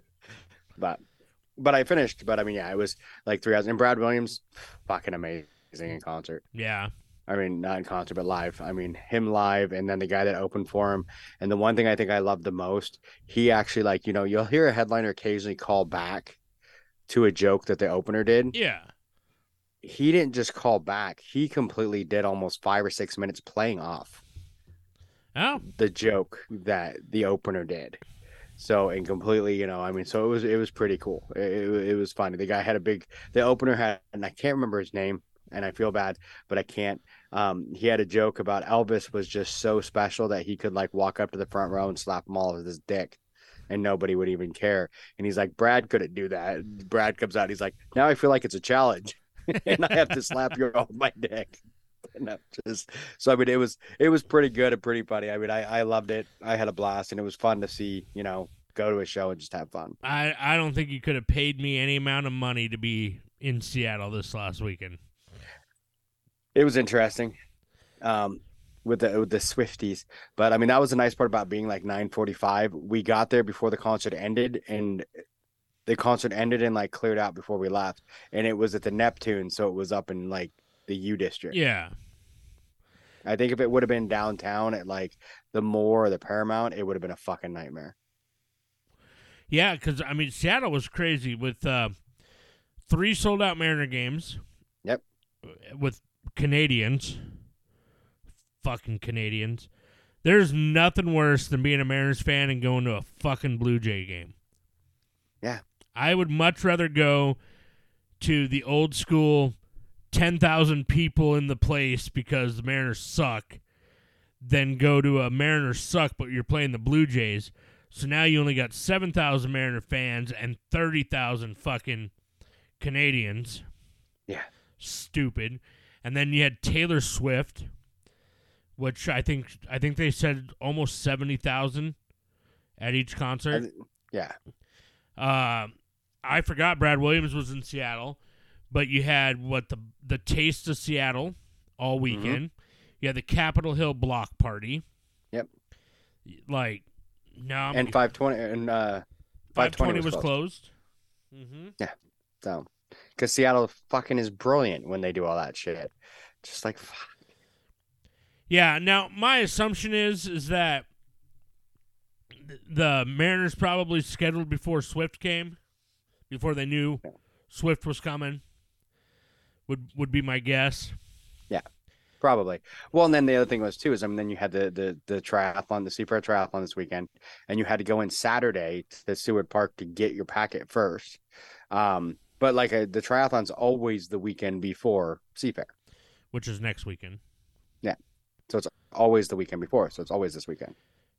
But I finished. But I mean, yeah, it was like 3 hours. And Brad Williams, fucking amazing in concert. Yeah. I mean, not in concert, but live. I mean, him live, and then the guy that opened for him. And the one thing I think I loved the most, he actually, like, you'll hear a headliner occasionally call back to a joke that the opener did. Yeah. He didn't just call back. He completely did almost 5 or 6 minutes playing off Oh. the joke that the opener did. So, and completely, I mean, so it was pretty cool. It was funny. The guy had the opener had, and I can't remember his name, and I feel bad, but I can't. He had a joke about Elvis was just so special that he could like walk up to the front row and slap him all with his dick, and nobody would even care. And he's like, Brad couldn't do that. Brad comes out, he's like, now I feel like it's a challenge, and I have to slap you all with my dick. And so I mean, it was pretty good and pretty funny. I mean, I loved it. I had a blast, and it was fun to see, go to a show and just have fun. I don't think you could have paid me any amount of money to be in Seattle this last weekend. It was interesting, with the Swifties, but I mean that was the nice part about being like 9:45. We got there before the concert ended, and the concert ended and like cleared out before we left, and it was at the Neptune, so it was up in like the U District. Yeah. I think if it would have been downtown at like the Moore or the Paramount, it would have been a fucking nightmare. Yeah, because I mean Seattle was crazy with 3 sold out Mariner games. Yep. With Canadians. Fucking Canadians. There's nothing worse than being a Mariners fan and going to a fucking Blue Jay game. Yeah. I would much rather go to the old school 10,000 people in the place because the Mariners suck than go to a Mariners suck but you're playing the Blue Jays. So now you only got 7,000 Mariner fans and 30,000 fucking Canadians. Yeah. Stupid. And then you had Taylor Swift, which I think they said almost 70,000 at each concert. Yeah. I forgot Brad Williams was in Seattle, but you had the Taste of Seattle all weekend. Mm-hmm. You had the Capitol Hill Block Party. Yep. Like, no. And 520 and 520 was closed. Mm-hmm. Yeah. So, because Seattle fucking is brilliant when they do all that shit. Just like, fuck. Yeah. Now, my assumption is that the Mariners probably scheduled before Swift came, before they knew Swift was coming. Would be my guess. Yeah, probably. Well, and then the other thing was too is, I mean, then you had the triathlon, the Seafair Triathlon this weekend, and you had to go in Saturday to Seward Park to get your packet first. But like the triathlon's always the weekend before Seafair, which is next weekend. Yeah, so it's always the weekend before. So it's always this weekend.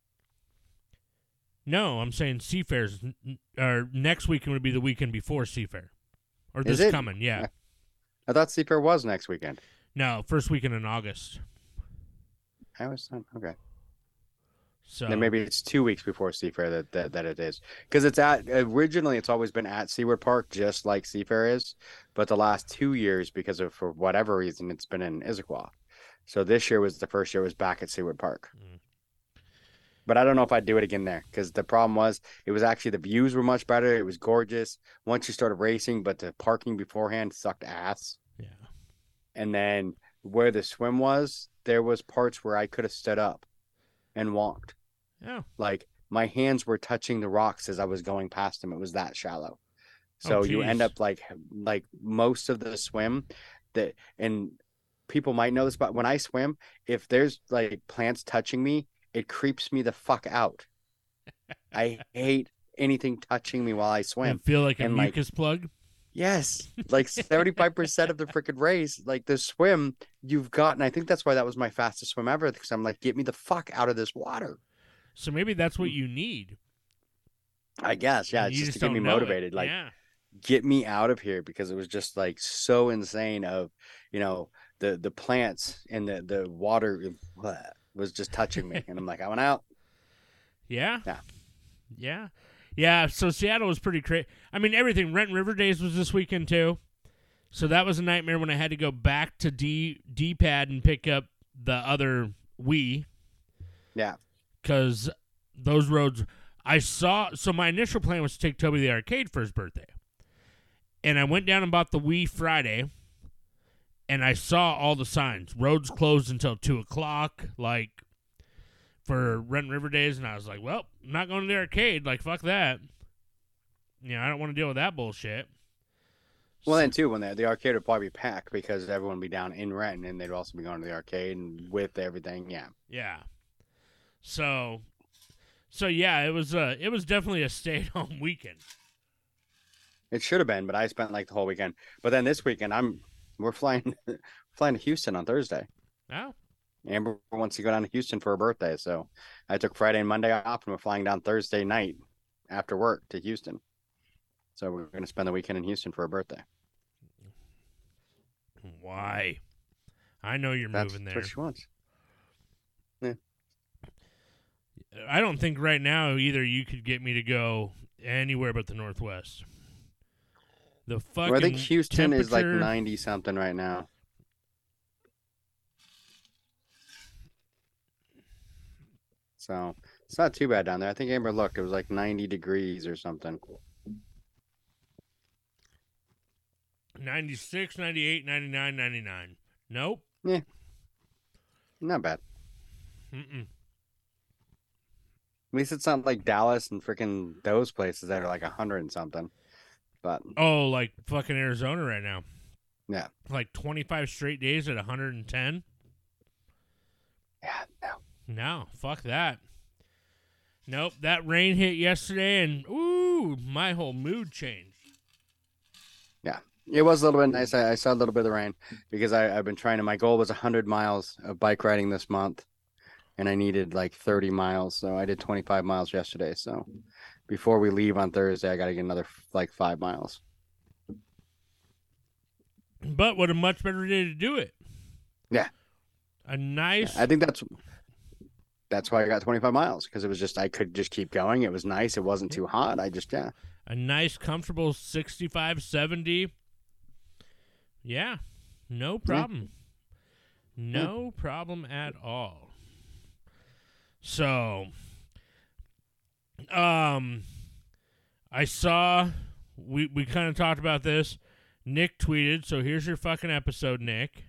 No, I'm saying Seafair's or next weekend would be the weekend before Seafair, or is this it? coming. Yeah, I thought Seafair was next weekend. No, first weekend in August. I was okay. So then maybe it's 2 weeks before Seafair that it is, because originally it's always been at Seward Park, just like Seafair is, but the last 2 years, because of for whatever reason, it's been in Issaquah. So this year was the first year it was back at Seward Park. Mm. But I don't know if I'd do it again there, because the problem was it was actually the views were much better. It was gorgeous once you started racing, but the parking beforehand sucked ass. Yeah. And then where the swim was, there was parts where I could have stood up and walked. Yeah. Like my hands were touching the rocks as I was going past them. It was that shallow. So you end up like most of the swim and people might know this, but when I swim, if there's like plants touching me, it creeps me the fuck out. I hate anything touching me while I I swim. feel like a And, like, mucus plug. Yes, like 75% of the freaking race, like the swim, you've gotten. I think that's why that was my fastest swim ever, because I'm like, get me the fuck out of this water. So maybe that's what you need. I guess, yeah, And it's you just to don't get me know it. motivated. Like, yeah. get me out of here, because it was just like so insane of, the plants and the water was just touching me. And I'm like, I went out. Yeah. Yeah. Yeah. Yeah. So Seattle was pretty crazy. I mean, everything. Renton River Days was this weekend, too. So that was a nightmare when I had to go back to D-pad and pick up the other Wii. Yeah. Because those roads I saw. So my initial plan was to take Toby to the arcade for his birthday. And I went down and bought the Wii Friday. And I saw all the signs. Roads closed until 2 o'clock, like, for Renton River Days. And I was like, well, I'm not going to the arcade. Like, fuck that. I don't want to deal with that bullshit. Well, then, too, when the arcade would probably be packed because everyone would be down in Renton, and they'd also be going to the arcade and with everything, yeah. Yeah. So yeah, it was definitely a stay-at-home weekend. It should have been, but I spent, like, the whole weekend. But then this weekend, we're flying to Houston on Thursday. Oh. Amber wants to go down to Houston for her birthday, so I took Friday and Monday off, and we're flying down Thursday night after work to Houston. So we're going to spend the weekend in Houston for her birthday. Why? I know you're moving there. That's what she wants. Yeah. I don't think right now either you could get me to go anywhere but the Northwest. The fucking I think Houston is like temperature- 90 something right now. So it's not too bad down there. I think Amber looked, it was like 90 degrees or something. 96, 98, 99, 99. Nope. Not bad. Mm-mm. At least it's not like Dallas and freaking those places that are like 100 and something. But Oh, like fucking Arizona right now. yeah. Like 25 straight days at 110? Yeah, no. No, fuck that. Nope, that rain hit yesterday and ooh, my whole mood changed. Yeah. It was a little bit nice. I saw a little bit of the rain because I've been trying to, my goal was 100 miles of bike riding this month, and I needed like 30 miles. So I did 25 miles yesterday. So before we leave on Thursday, I got to get another like 5 miles. But what a much better day to do it. Yeah. A nice I think that's why I got 25 miles, because it was just, I could just keep going. It was nice. It wasn't too hot. I just, yeah. a nice comfortable 65, 70. Yeah. No problem. No problem at all. So I saw we kind of talked about this. Nick tweeted, so here's your fucking episode, Nick.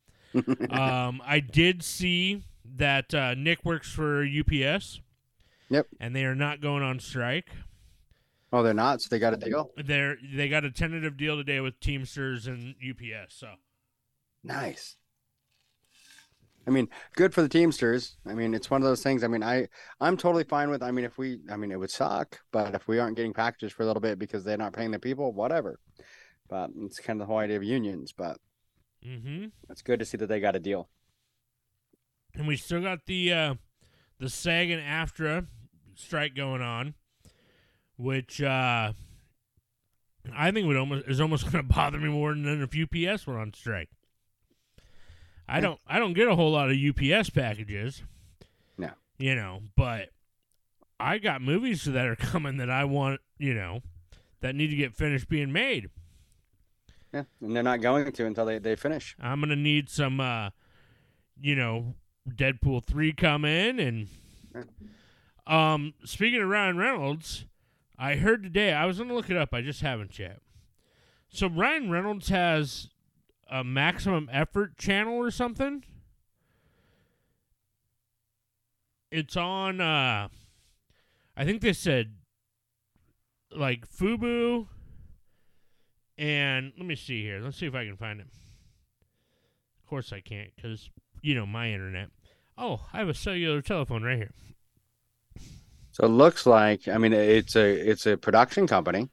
I did see that Nick works for UPS. Yep. And they are not going on strike. Oh, they're not? So they got a deal? They got a tentative deal today with Teamsters and UPS. So Nice. I mean, good for the Teamsters. I mean, it's one of those things. I mean, I'm totally fine with, I mean, it would suck, but if we aren't getting packages for a little bit because they're not paying the people, whatever. But it's kind of the whole idea of unions, but it's good to see that they got a deal. And we still got the SAG and AFTRA strike going on, which I think is almost going to bother me more than if UPS were on strike. I don't get a whole lot of UPS packages. No. But I got movies that are coming that I want, that need to get finished being made. Yeah, and they're not going to until they finish. I'm going to need some, Deadpool 3 come in. And speaking of Ryan Reynolds, I heard today, I was going to look it up, I just haven't yet. So Ryan Reynolds has a Maximum Effort channel or something. It's on, I think they said, like, Fubu, and let me see here. Let's see if I can find it. Of course I can't, because, my internet. Oh, I have a cellular telephone right here. So it looks like, I mean, it's a production company.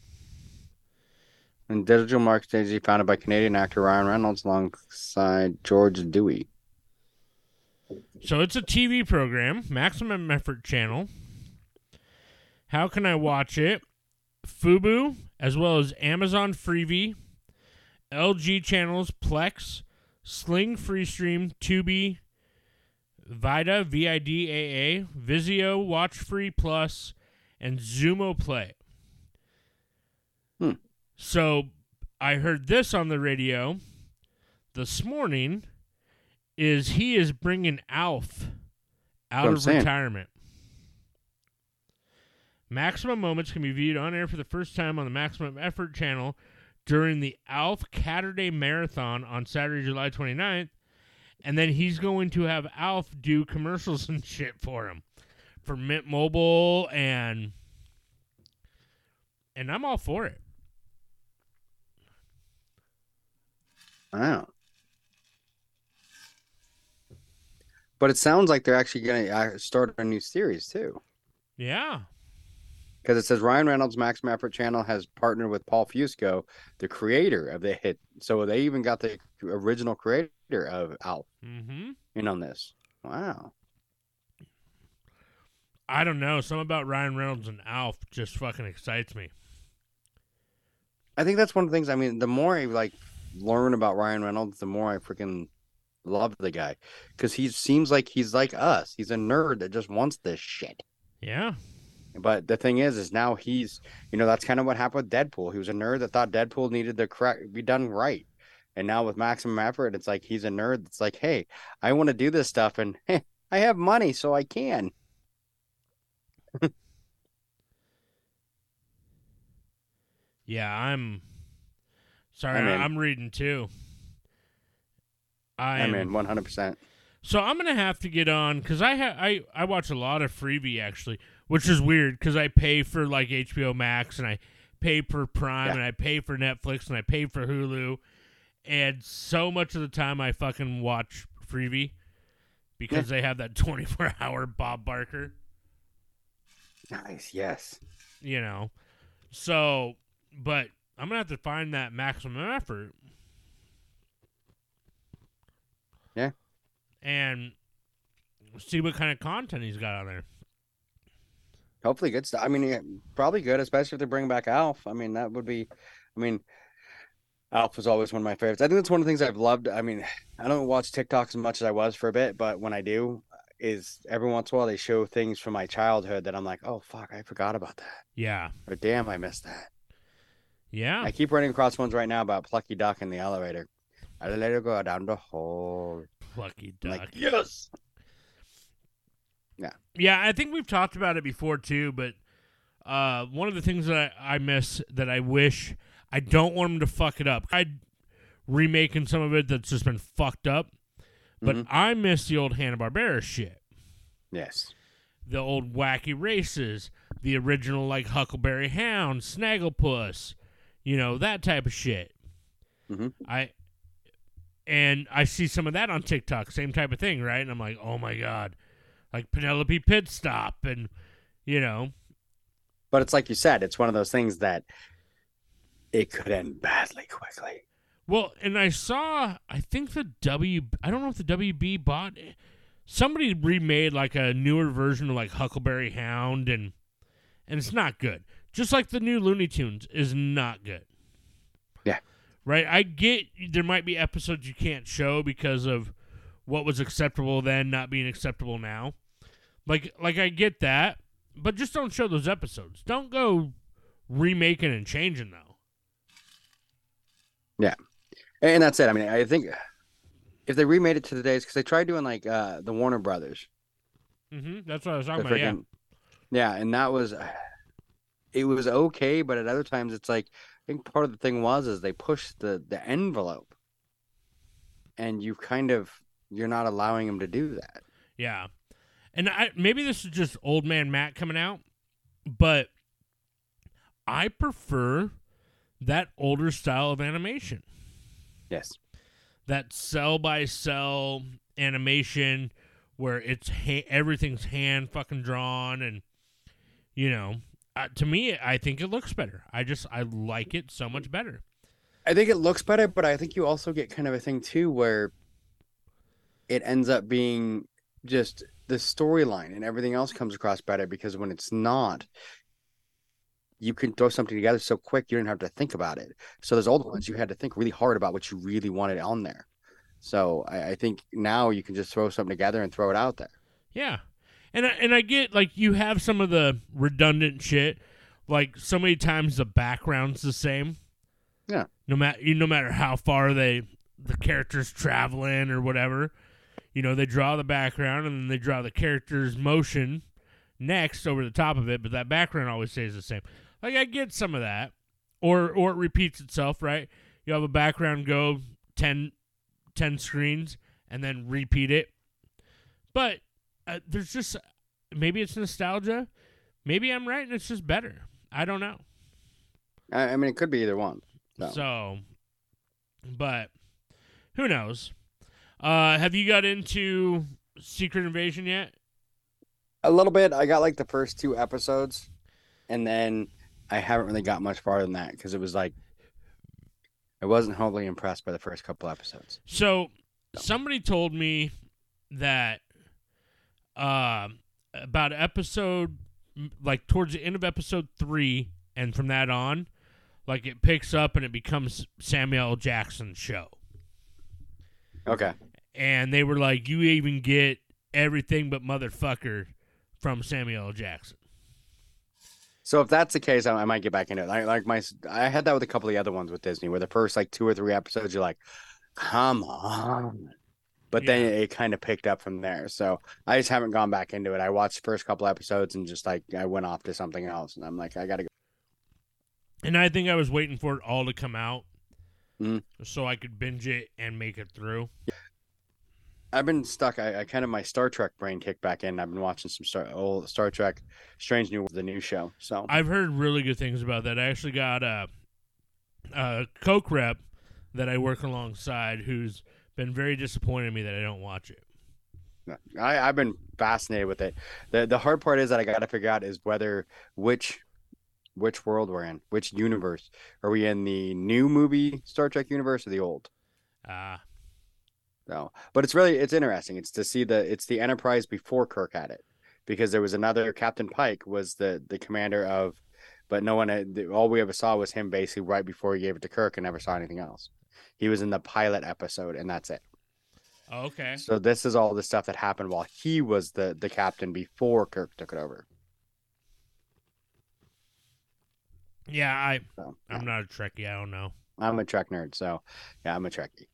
And Digital Market Agency founded by Canadian actor Ryan Reynolds alongside George Dewey. So it's a TV program, Maximum Effort Channel. How can I watch it? Fubo, as well as Amazon Freevee, LG Channels, Plex, Sling Freestream, Tubi, Vida, VIDAA, Vizio, Watch Free Plus, and Zumo Play. So I heard this on the radio this morning, he is bringing Alf out of retirement. Maximum Moments can be viewed on air for the first time on the Maximum Effort channel during the Alf Catterday Marathon on Saturday, July 29th. And then he's going to have Alf do commercials and shit for him. For Mint Mobile and I'm all for it. Wow. But it sounds like they're actually going to start a new series, too. Yeah. Because it says Ryan Reynolds' Maximum Effort channel has partnered with Paul Fusco, the creator of the hit. So they even got the original creator of Alf in on this. Wow. I don't know. Something about Ryan Reynolds and Alf just fucking excites me. I think that's one of the things. I mean, the more I learn about Ryan Reynolds, the more I freaking love the guy. Because he seems like he's like us. He's a nerd that just wants this shit. Yeah. But the thing is now he's, that's kind of what happened with Deadpool. He was a nerd that thought Deadpool needed to be done right. And now with Maximum Effort, it's like he's a nerd that's like, hey, I want to do this stuff and I have money, so I can. Yeah, I'm reading too. I'm in 100%. So I'm gonna have to get on because I watch a lot of Freevee actually, which is weird because I pay for like HBO Max and I pay for Prime and I pay for Netflix and I pay for Hulu, and so much of the time I fucking watch Freevee because they have that 24-hour Bob Barker. Nice, yes. So, but I'm gonna have to find that Maximum Effort. Yeah. And see what kind of content he's got on there. Hopefully good stuff. I mean, probably good, especially if they bring back Alf. I mean, that would be. I mean, Alf was always one of my favorites. I think that's one of the things I've loved. I mean, I don't watch TikTok as much as I was for a bit, but when I do, is every once in a while they show things from my childhood that I'm like, oh fuck, I forgot about that. Yeah. Or damn, I missed that. Yeah. I keep running across ones right now about Plucky Duck in the elevator. I let her go down the hole. Plucky Duck. Like, yes. Yeah. Yeah, I think we've talked about it before too, but one of the things that I miss that I wish I don't want them to fuck it up. I'd remaking some of it that's just been fucked up, but I miss the old Hanna-Barbera shit. Yes. The old Wacky Races, the original like Huckleberry Hound, Snagglepuss, that type of shit. I see some of that on TikTok, same type of thing, right? And I'm like, oh my God. Like Penelope Pitstop and, But it's like you said, it's one of those things that it could end badly quickly. Well, and I think I don't know if the WB bought it. Somebody remade like a newer version of like Huckleberry Hound and it's not good. Just like the new Looney Tunes is not good. Yeah. Right? I get there might be episodes you can't show because of what was acceptable then not being acceptable now. Like I get that, but just don't show those episodes. Don't go remaking and changing though. Yeah. And that's it. I mean, I think if they remade it to the days, because they tried doing like the Warner Brothers. That's what I was talking about, yeah. Yeah, and that was, it was okay, but at other times it's like, I think part of the thing is they pushed the envelope. And you're not allowing them to do that. Yeah. And maybe this is just old man Matt coming out, but I prefer that older style of animation. Yes. That cell-by-cell animation where it's everything's hand fucking drawn and To me, I think it looks better. I like it so much better. I think it looks better, but I think you also get kind of a thing too where it ends up being just the storyline and everything else comes across better, because when it's not, you can throw something together so quick you don't have to think about it. So those old ones, you had to think really hard about what you really wanted on there. So I think now you can just throw something together and throw it out there. Yeah. And I get, like, you have some of the redundant shit, like so many times the background's the same. Yeah. No matter how far the character's traveling or whatever, they draw the background and then they draw the character's motion next over the top of it, but that background always stays the same. Like, I get some of that, or it repeats itself, right? You have a background go 10 screens and then repeat it, but there's just, maybe it's nostalgia, maybe I'm right and it's just better. I don't know. I mean, it could be either one. So, but who knows? Have you got into Secret Invasion yet? A little bit. I got like the first 2 episodes, and then I haven't really got much farther than that because it was like I wasn't wholly impressed by the first couple episodes. So somebody told me that about episode, like towards the end of episode 3 and from that on, like it picks up and it becomes Samuel L. Jackson's show. Okay. And they were like, you even get everything but motherfucker from Samuel L. Jackson. So if that's the case, I might get back into it. I had that with a couple of the other ones with Disney, where the first like 2 or 3 episodes, you're like, come on. But then it kind of picked up from there. So I just haven't gone back into it. I watched the first couple episodes and just like I went off to something else. And I'm like, I got to go. And I think I was waiting for it all to come out so I could binge it and make it through. I've been stuck. I kind of, my Star Trek brain kicked back in. I've been watching some old Star Trek, the new show. So I've heard really good things about that. I actually got a Coke rep that I work alongside who's been very disappointed in me that I don't watch it. I've been fascinated with it. The hard part is that I got to figure out is which world we're in, which universe. Are we in the new movie Star Trek universe or the old? No, but it's interesting. It's to see it's the Enterprise before Kirk had it, because there was another Captain Pike was the commander of, but no one all we ever saw was him basically right before he gave it to Kirk and never saw anything else. He was in the pilot episode and that's it. Oh, okay. So this is all the stuff that happened while he was the captain before Kirk took it over. Yeah, I'm not a Trekkie. I don't know. I'm a Trek nerd, so yeah, I'm a Trekkie.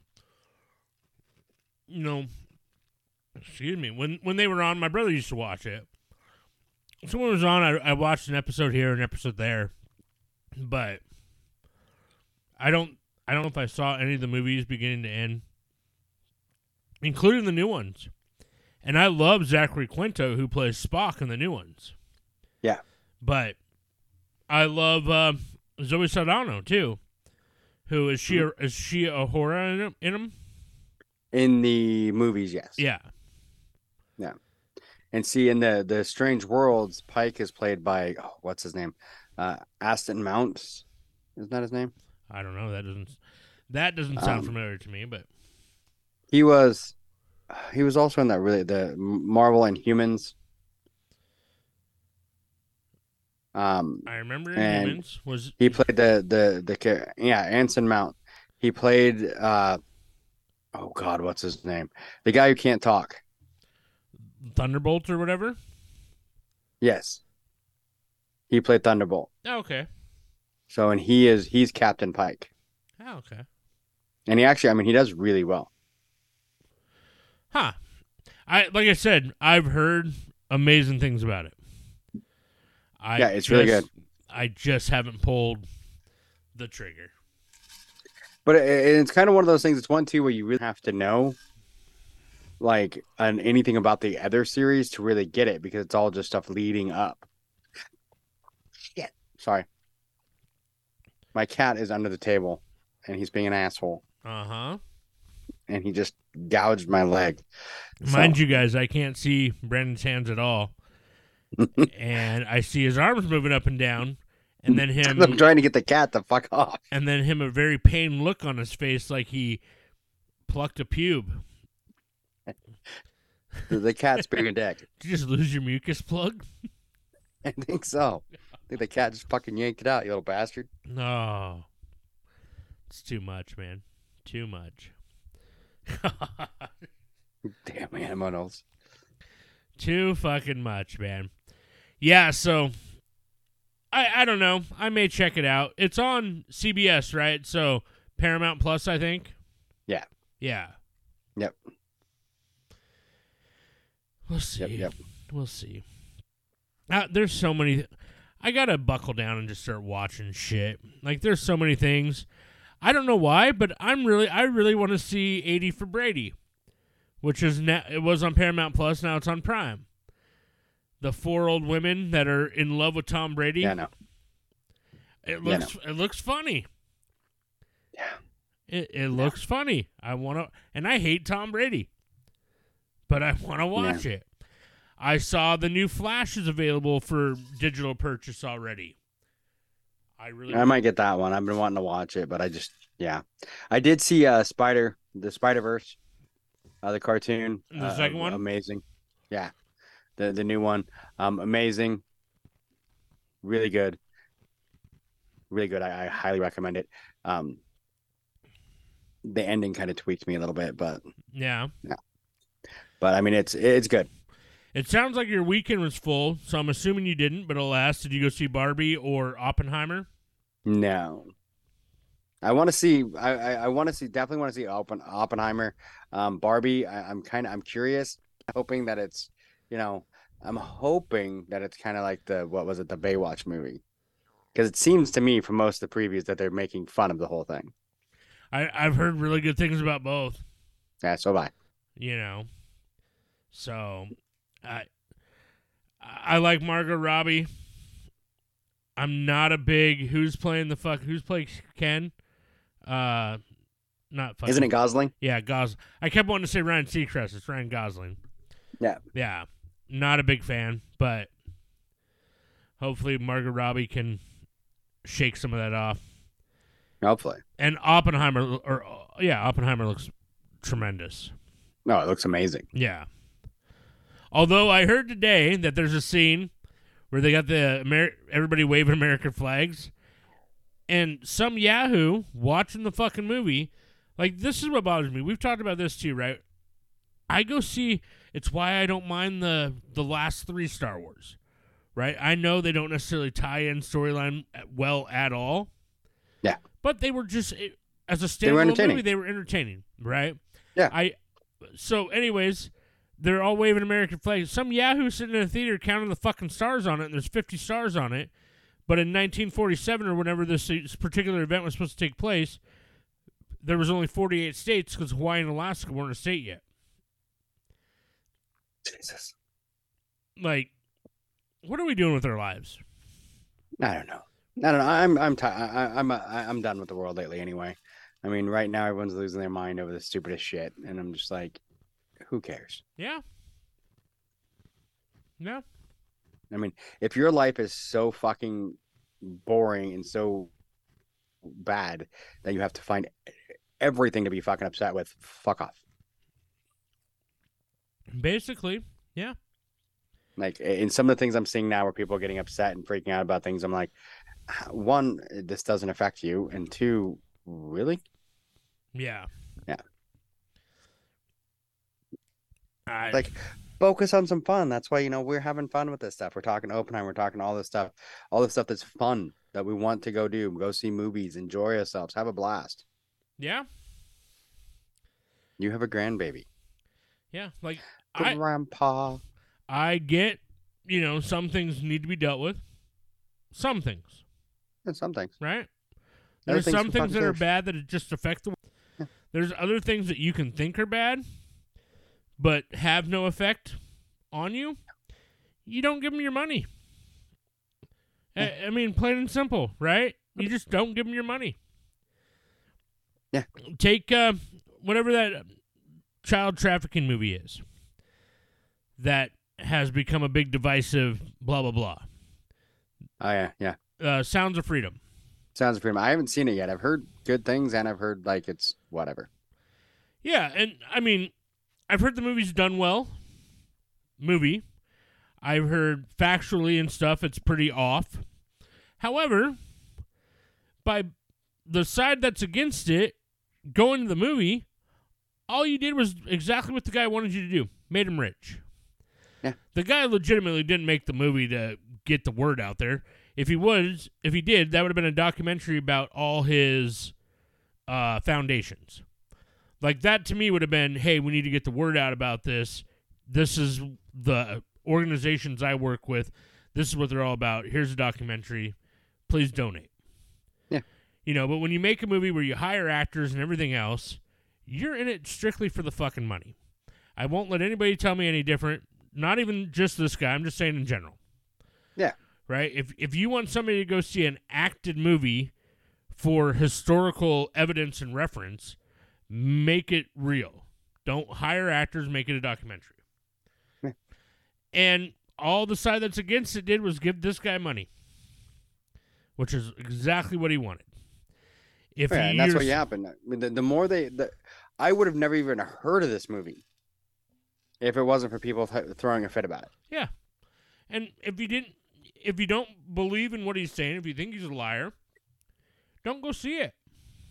Excuse me. When they were on, my brother used to watch it. So when it was on, I watched an episode here, an episode there, but I don't know if I saw any of the movies beginning to end, including the new ones. And I love Zachary Quinto, who plays Spock in the new ones. Yeah, but I love Zoe Saldana too. Who is she? Is she a horror in them? In the movies, yes. Yeah. Yeah. And see, in the Strange Worlds, Pike is played by, what's his name? Aston Mounts. Isn't that his name? I don't know. That doesn't sound familiar to me, but he was also in that the Marvel Inhumans. I remember Inhumans was he played the Anson Mount. He played oh God, what's his name? The guy who can't talk. Thunderbolt or whatever? Yes. He played Thunderbolt. Oh, okay. So, and he's Captain Pike. Oh, okay. And he does really well. Huh. Like I said, I've heard amazing things about it. It's really good. I just haven't pulled the trigger. But it's kind of one of those things. It's one too where you really have to know, like, anything about the other series to really get it, because it's all just stuff leading up. Shit. Sorry. My cat is under the table, and he's being an asshole. Uh-huh. And he just gouged my leg. Mind you guys, I can't see Brandon's hands at all. and I see his arms moving up and down, and then him I'm trying to get the cat to fuck off. and then him a very pained look on his face, like he plucked a pube. The cat's big and dick. Did you just lose your mucus plug? I think so. I think the cat just fucking yanked it out, you little bastard. No. It's too much, man. Too much. Damn animals. Too fucking much, man. Yeah, so I don't know. I may check it out. It's on CBS, right? So Paramount Plus, I think. Yeah. Yeah. Yep. We'll see. Yep. We'll see. There's so many. I gotta buckle down and just start watching shit. Like, there's so many things. I don't know why, but I really want to see 80 for Brady, which is it was on Paramount Plus. Now it's on Prime. The 4 old women that are in love with Tom Brady. Yeah, no. It looks funny. Yeah. It looks funny. And I hate Tom Brady, but I want to watch it. I saw the new Flash is available for digital purchase already. I might get that one. I've been wanting to watch it, but I did see the Spider-Verse, the cartoon. The second one? Amazing. Yeah. The new one. Amazing. Really good. Really good. I highly recommend it. The ending kind of tweaked me a little bit, but yeah. But I mean, it's good. It sounds like your weekend was full, so I'm assuming you didn't, but I'll ask, did you go see Barbie or Oppenheimer? No. I want to see. I want to see. Definitely want to see Oppenheimer. Barbie. I'm curious, hoping that it's, I'm hoping that it's kind of like the Baywatch movie, because it seems to me from most of the previews that they're making fun of the whole thing. I've heard really good things about both. Yeah, so have I. So I like Margot Robbie. I'm not a big who's playing Ken. Not fucking. Isn't it Gosling? Yeah, Gosling. I kept wanting to say Ryan Seacrest. It's Ryan Gosling. Yeah. Yeah. Not a big fan, but hopefully Margot Robbie can shake some of that off. Hopefully. And Oppenheimer looks tremendous. No, it looks amazing. Yeah. Although I heard today that there's a scene where they got everybody waving American flags, and some Yahoo watching the fucking movie, like, this is what bothers me. We've talked about this too, right? I go see. It's why I don't mind the last 3 Star Wars, right? I know they don't necessarily tie in storyline well at all. Yeah. But they were just, as a standalone movie, they were entertaining, right? Yeah. So anyways, they're all waving American flags. Some Yahoo sitting in a theater counting the fucking stars on it, and there's 50 stars on it. But in 1947 or whenever this particular event was supposed to take place, there was only 48 states because Hawaii and Alaska weren't a state yet. Jesus. Like, what are we doing with our lives? I don't know. I'm done with the world lately anyway. I mean, right now everyone's losing their mind over the stupidest shit, and I'm just like, who cares? Yeah. No. I mean, if your life is so fucking boring and so bad that you have to find everything to be fucking upset with, fuck off. Basically, yeah. Like, in some of the things I'm seeing now where people are getting upset and freaking out about things, I'm like, 1, this doesn't affect you, and 2, really? Yeah. Yeah. Like, focus on some fun. That's why, we're having fun with this stuff. We're talking Oppenheimer, we're talking all this stuff that's fun that we want to go do. Go see movies, enjoy ourselves, have a blast. Yeah. You have a grandbaby. Yeah, like, Grandpa. I get, some things need to be dealt with. Some things. And some things. Right? There's some things that are bad that it just affect the. Yeah. There's other things that you can think are bad, but have no effect on you. You don't give them your money. Yeah. I mean, plain and simple, right? You just don't give them your money. Yeah. Take whatever that child trafficking movie is that has become a big divisive blah, blah, blah. Oh, yeah. Sounds of Freedom. Sounds of Freedom. I haven't seen it yet. I've heard good things, and I've heard, like, it's whatever. Yeah, and, I mean, I've heard the movie's done well. I've heard factually and stuff, it's pretty off. However, by the side that's against it, going to the movie, all you did was exactly what the guy wanted you to do. Made him rich. Yeah. The guy legitimately didn't make the movie to get the word out there. If he did, that would have been a documentary about all his foundations. Like, that to me would have been, hey, we need to get the word out about this. This is the organizations I work with. This is what they're all about. Here's a documentary. Please donate. Yeah. You know, but when you make a movie where you hire actors and everything else, you're in it strictly for the fucking money. I won't let anybody tell me any different. Not even just this guy. I'm just saying in general. Yeah. Right? If you want somebody to go see an acted movie for historical evidence and reference, make it real. Don't hire actors, make it a documentary. Yeah. And all the side that's against it did was give this guy money, which is exactly what he wanted. And that's what happened. I mean, the more I would have never even heard of this movie if it wasn't for people throwing a fit about it. Yeah. And if you don't believe in what he's saying, if you think he's a liar, don't go see it.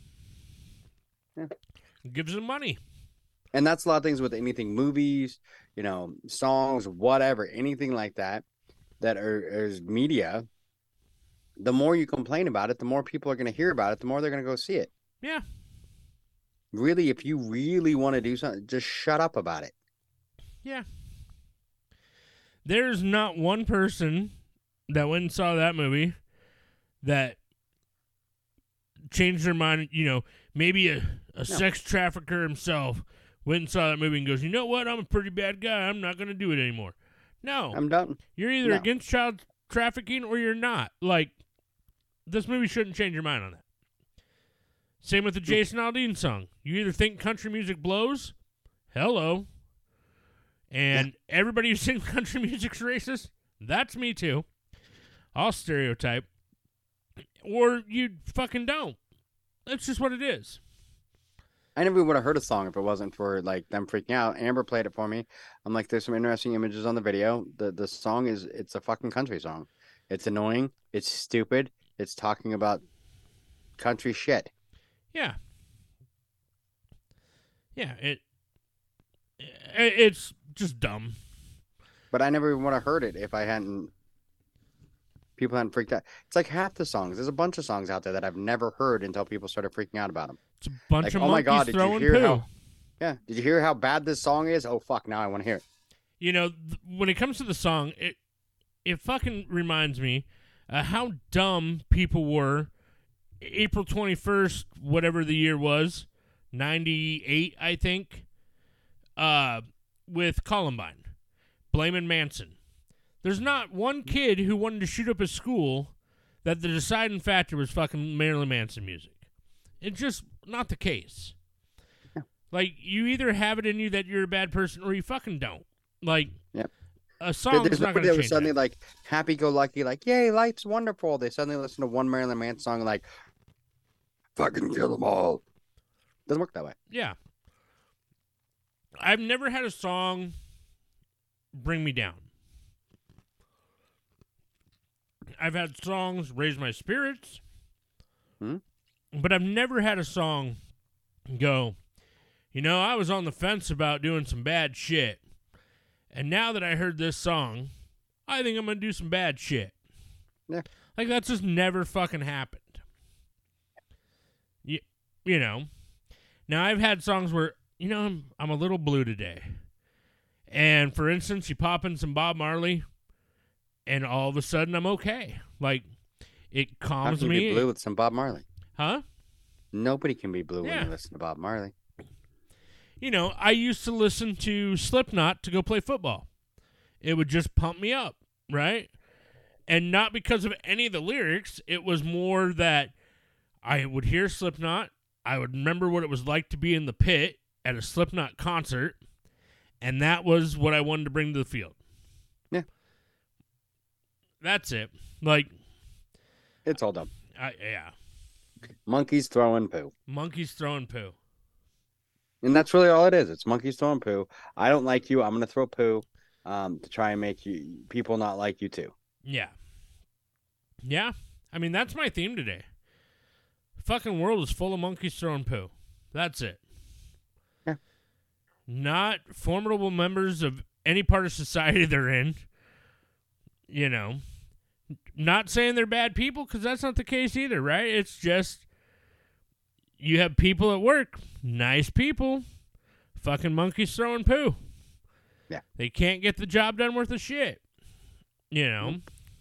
Yeah. Gives him money. And that's a lot of things with anything, movies, you know, songs, whatever, anything like that is media. The more you complain about it, the more people are going to hear about it, the more they're going to go see it. Yeah. Really, if you really want to do something, just shut up about it. Yeah. There's not one person that went and saw that movie that changed their mind. You know, maybe a sex trafficker himself went and saw that movie and goes, you know what? I'm a pretty bad guy. I'm not going to do it anymore. No. I'm done. You're either against child trafficking or you're not. Like, this movie shouldn't change your mind on that. Same with the Jason Aldean song. You either think country music blows, hello. And everybody who sings country music's racist, that's me too. I'll stereotype. Or you fucking don't. That's just what it is. I never would have heard a song if it wasn't for like them freaking out. Amber played it for me. I'm like, there's some interesting images on the video. The song it's a fucking country song. It's annoying. It's stupid. It's talking about country shit. Yeah. Yeah, it's just dumb. But I never would have heard it if people hadn't freaked out. It's like half the songs. There's a bunch of songs out there that I've never heard until people started freaking out about them. It's a bunch like, of oh my monkeys God, did you throwing hear poo. Did you hear how bad this song is? Oh fuck, now I want to hear it. You know, when it comes to the song, it fucking reminds me how dumb people were April 21st, whatever the year was, 98, I think, with Columbine, blaming Manson. There's not one kid who wanted to shoot up his school that the deciding factor was fucking Marilyn Manson music. It's just not the case. Yeah. Like, you either have it in you that you're a bad person or you fucking don't. Like, yep. A song is not going to change suddenly that. Like happy-go-lucky, like, yay, life's wonderful. They suddenly listen to one Marilyn Manson song and like, fucking kill them all. Doesn't work that way. Yeah. I've never had a song bring me down. I've had songs raise my spirits, but I've never had a song go, you know, I was on the fence about doing some bad shit, and now that I heard this song, I think I'm going to do some bad shit. Yeah. Like, that's just never fucking happened. You know? Now, I've had songs where, you know, I'm a little blue today. And, for instance, you pop in some Bob Marley, and all of a sudden I'm okay. Like, it calms How can me. you be blue with some Bob Marley? Huh? Nobody can be blue when you listen to Bob Marley. You know, I used to listen to Slipknot to go play football. It would just pump me up, right? And not because of any of the lyrics. It was more that I would hear Slipknot. I would remember what it was like to be in the pit at a Slipknot concert. And that was what I wanted to bring to the field. That's it. Like, It's all dumb. yeah. Monkeys throwing poo. Monkeys throwing poo. And that's really all it is. It's monkeys throwing poo. I don't like you. I'm going to throw poo to try and make people not like you too. Yeah. Yeah. I mean, that's my theme today. Fucking world is full of monkeys throwing poo. That's it. Yeah. Not formidable members of any part of society they're in. You know. Not saying they're bad people, because that's not the case either, right? It's just you have people at work, nice people, fucking monkeys throwing poo. Yeah. They can't get the job done worth of shit. You know.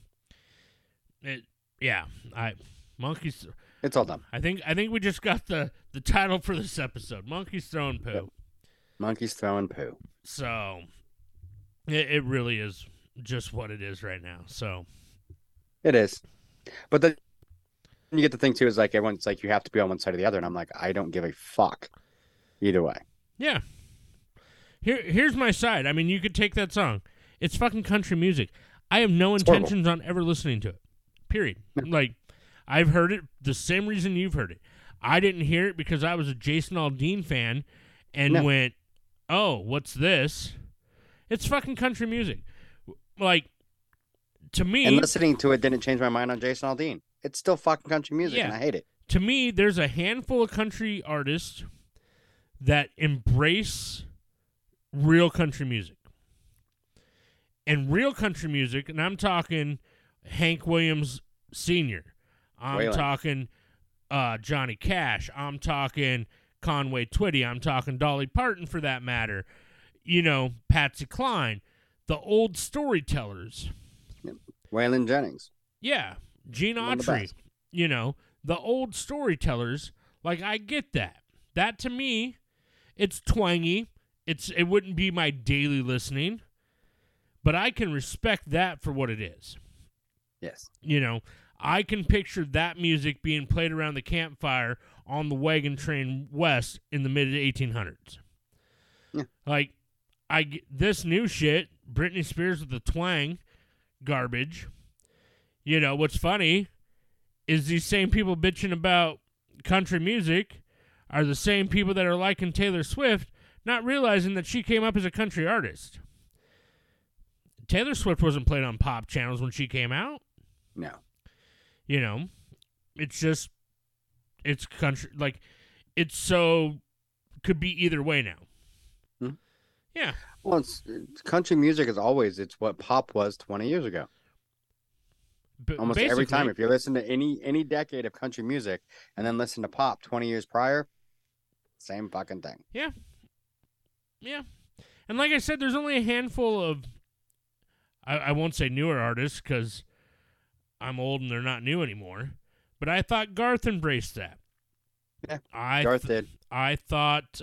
Monkeys. It's all dumb. I think we just got the title for this episode. Monkeys throwing poo. Yep. Monkeys throwing poo. So it really is just what it is right now. So it is. But then you get the thing too is like everyone's like you have to be on one side or the other, and I'm like, I don't give a fuck either way. Yeah. Here's my side. I mean, you could take that song. It's fucking country music. I have no intentions on ever listening to it. Period. Like, I've heard it the same reason you've heard it. I didn't hear it because I was a Jason Aldean fan and went, oh, what's this? It's fucking country music. Like, to me... And listening to it didn't change my mind on Jason Aldean. It's still fucking country music, and I hate it. To me, there's a handful of country artists that embrace real country music. And real country music, and I'm talking Hank Williams Sr., I'm talking Johnny Cash, I'm talking Conway Twitty, I'm talking Dolly Parton for that matter, you know, Patsy Cline, the old storytellers. Waylon Jennings. Yeah, Gene Autry, you know, the old storytellers. Like, I get that. That to me, it's twangy. It wouldn't be my daily listening, but I can respect that for what it is. Yes. You know, I can picture that music being played around the campfire on the wagon train west in the mid-1800s. Yeah. Like, this new shit, Britney Spears with the twang, garbage. You know, what's funny is these same people bitching about country music are the same people that are liking Taylor Swift, not realizing that she came up as a country artist. Taylor Swift wasn't played on pop channels when she came out. No. You know, it's just, it's country, like, it's so, could be either way now. Hmm. Yeah. Well, it's country music is always, it's what pop was 20 years ago. Almost every time. If you listen to any decade of country music and then listen to pop 20 years prior, same fucking thing. Yeah. Yeah. And like I said, there's only a handful of, I won't say newer artists because I'm old and they're not new anymore, but I thought Garth embraced that. Yeah, Garth did. I thought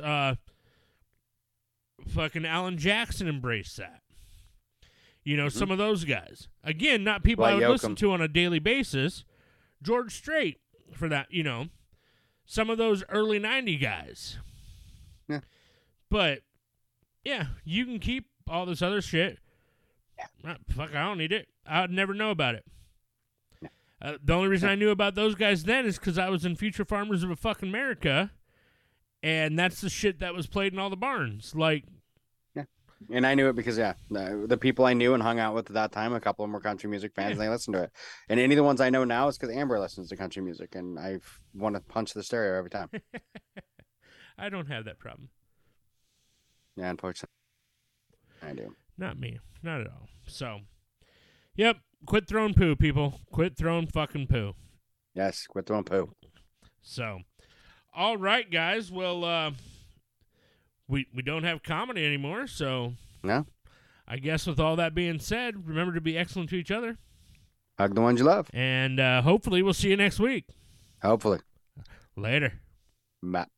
fucking Alan Jackson embraced that. You know, some of those guys. Again, not people I would listen to on a daily basis. George Strait, for that, you know. Some of those early 90 guys. Yeah. But, yeah, you can keep all this other shit. Yeah. Fuck, I don't need it. I'd never know about it. Yeah. The only reason I knew about those guys then is because I was in Future Farmers of a fucking America, and that's the shit that was played in all the barns. Like, and I knew it because, the people I knew and hung out with at that time, a couple of them were country music fans, and they listened to it. And any of the ones I know now is because Amber listens to country music, and I want to punch the stereo every time. I don't have that problem. Yeah, unfortunately, I do. Not me. Not at all. So, yep, quit throwing poo, people. Quit throwing fucking poo. Yes, quit throwing poo. So, all right, guys. Well, we don't have comedy anymore, so no. I guess with all that being said, remember to be excellent to each other. Hug the ones you love. And hopefully we'll see you next week. Hopefully. Later. Bye.